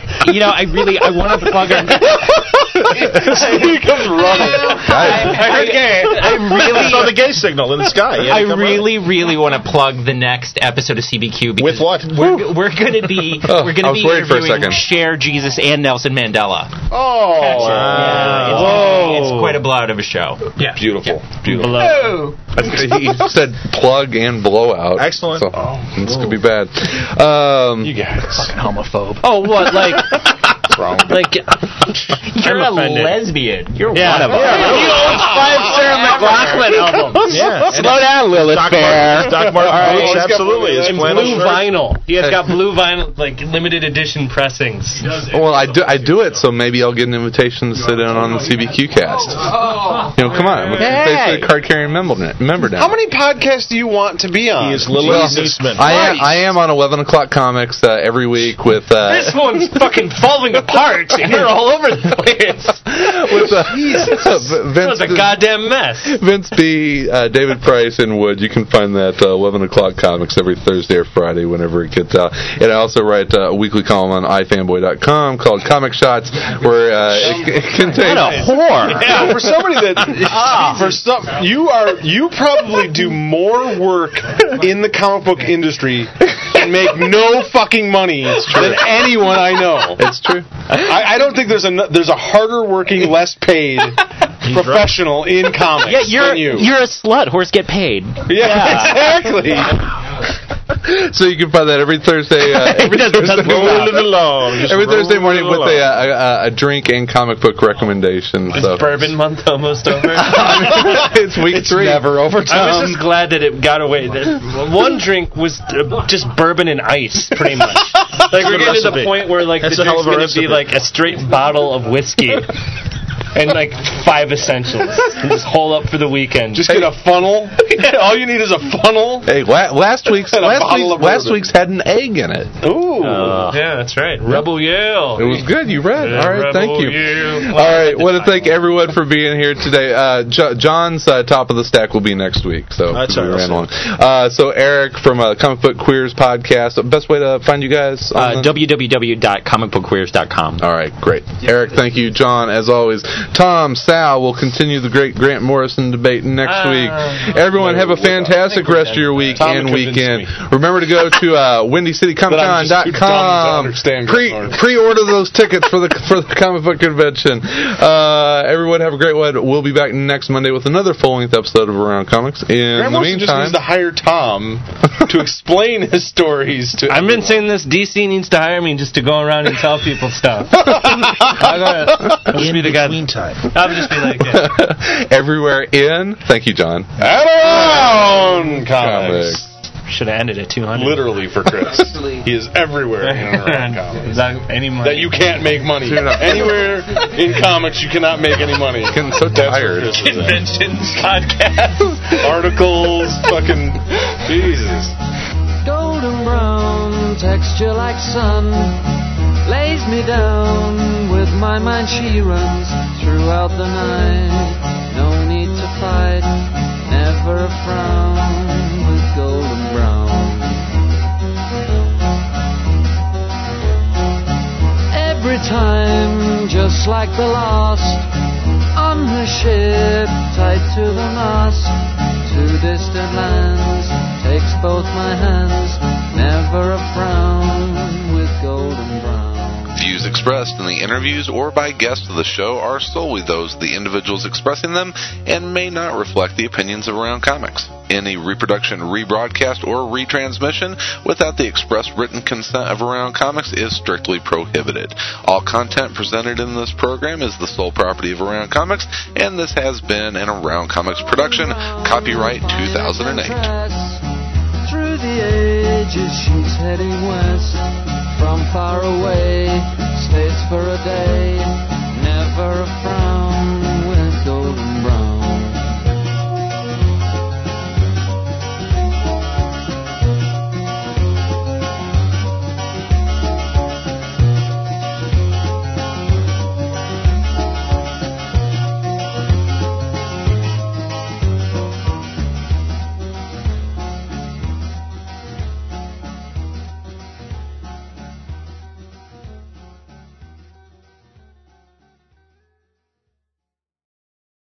I want to plug our. He comes running. I heard gay. I saw the gay signal in the sky. I really want to plug the next episode of CBQ. With what? We're going to be interviewing Cher, Jesus, and Nelson Mandela. Oh, it's quite a blowout of a show. Yeah. Beautiful. Beautiful. Blow. He said plug and blowout. Excellent. So, this could be bad. You guys. Fucking homophobe. Oh, what? Like, like you're I'm a offended. lesbian. You're Yeah. one of them. Yeah. You own 5 Sarah McLachlan albums. Yeah. Slow down, Lilith Fair. Doc Martin. All right. Absolutely. His And flannel blue shirt. vinyl. He has got blue vinyl, like limited edition pressings. Well, I do it so maybe I'll get an invitation to sit in on the CBQ cast. You know, come on. I'm basically a card-carrying member now. How many podcasts do you want to be on? He is Lily Niesman. I am on 11 O'Clock Comics every week with... This one's fucking falling apart, and you're all over the place. with That was a goddamn mess. Vince B., David Price, and Wood. You can find that 11 O'Clock Comics every Thursday or Friday whenever it gets out. And I also write a weekly column on ifanboy.com called Comic Shots, where it contains... What a whore. Yeah, for somebody that you probably do more work in the comic book industry and make no fucking money than anyone I know. It's true. I don't think there's a harder working, less paid professional in comics than you. You're a slut. Horse get paid. Yeah, exactly. So you can find that every Thursday. Every Thursday morning with a drink and comic book recommendation. So. Is Bourbon Month almost over? It's week 3. Never over I time. was just glad that it got away. One drink was just bourbon and ice, pretty much. Like we're getting to the point where like That's the a hell drink's of a going to be like a straight bottle of whiskey. And like 5 essentials. And just hole up for the weekend. Just get a funnel. All you need is a funnel. Hey, last week's And a bottle of bourbon. had an egg in it. Ooh. Yeah, that's right. Rebel Yale. It was good. You read. All right, Rebel thank you. Yale. All right, want to thank everyone for being here today. John's top of the stack will be next week, so That's we all right, ran long. So Eric from Comic Book Queers podcast. Best way to find you guys? www.comicbookqueers.com. All right, great. Eric, thank you. John, as always. Tom, Sal will continue the great Grant Morrison debate next week. Everyone have a fantastic rest of your week and weekend. Remember to go to WindyCityComicCon.com. Pre-order those tickets for the comic book convention. Everyone have a great one. We'll be back next Monday with another full-length episode of Around Comics. In the Morrison just meantime, needs to hire Tom to explain his stories to I've been saying this. DC needs to hire me just to go around and tell people stuff. I'll just be the guy. I'll just be like, yeah. everywhere in. Thank you, John. Around Comics. Should have ended at 200. Literally for Chris. He is everywhere in Around Comics. That you can't make money. Anywhere in comics you cannot make any money. I'm getting so tired. Conventions, podcasts, articles, fucking Jesus. Golden brown texture like sun lays me down. With my mind she runs throughout the night. No need to fight, never a frown with golden brown. Every time, just like the last, on her ship, tied to the mast, to distant lands, takes both my hands, never a frown with golden brown. Views expressed in the interviews or by guests of the show are solely those of the individuals expressing them and may not reflect the opinions of Around Comics. Any reproduction, rebroadcast, or retransmission without the express written consent of Around Comics is strictly prohibited. All content presented in this program is the sole property of Around Comics, and this has been an Around Comics production, copyright 2008. Through the ages she's heading west, from far away, stays for a day, never a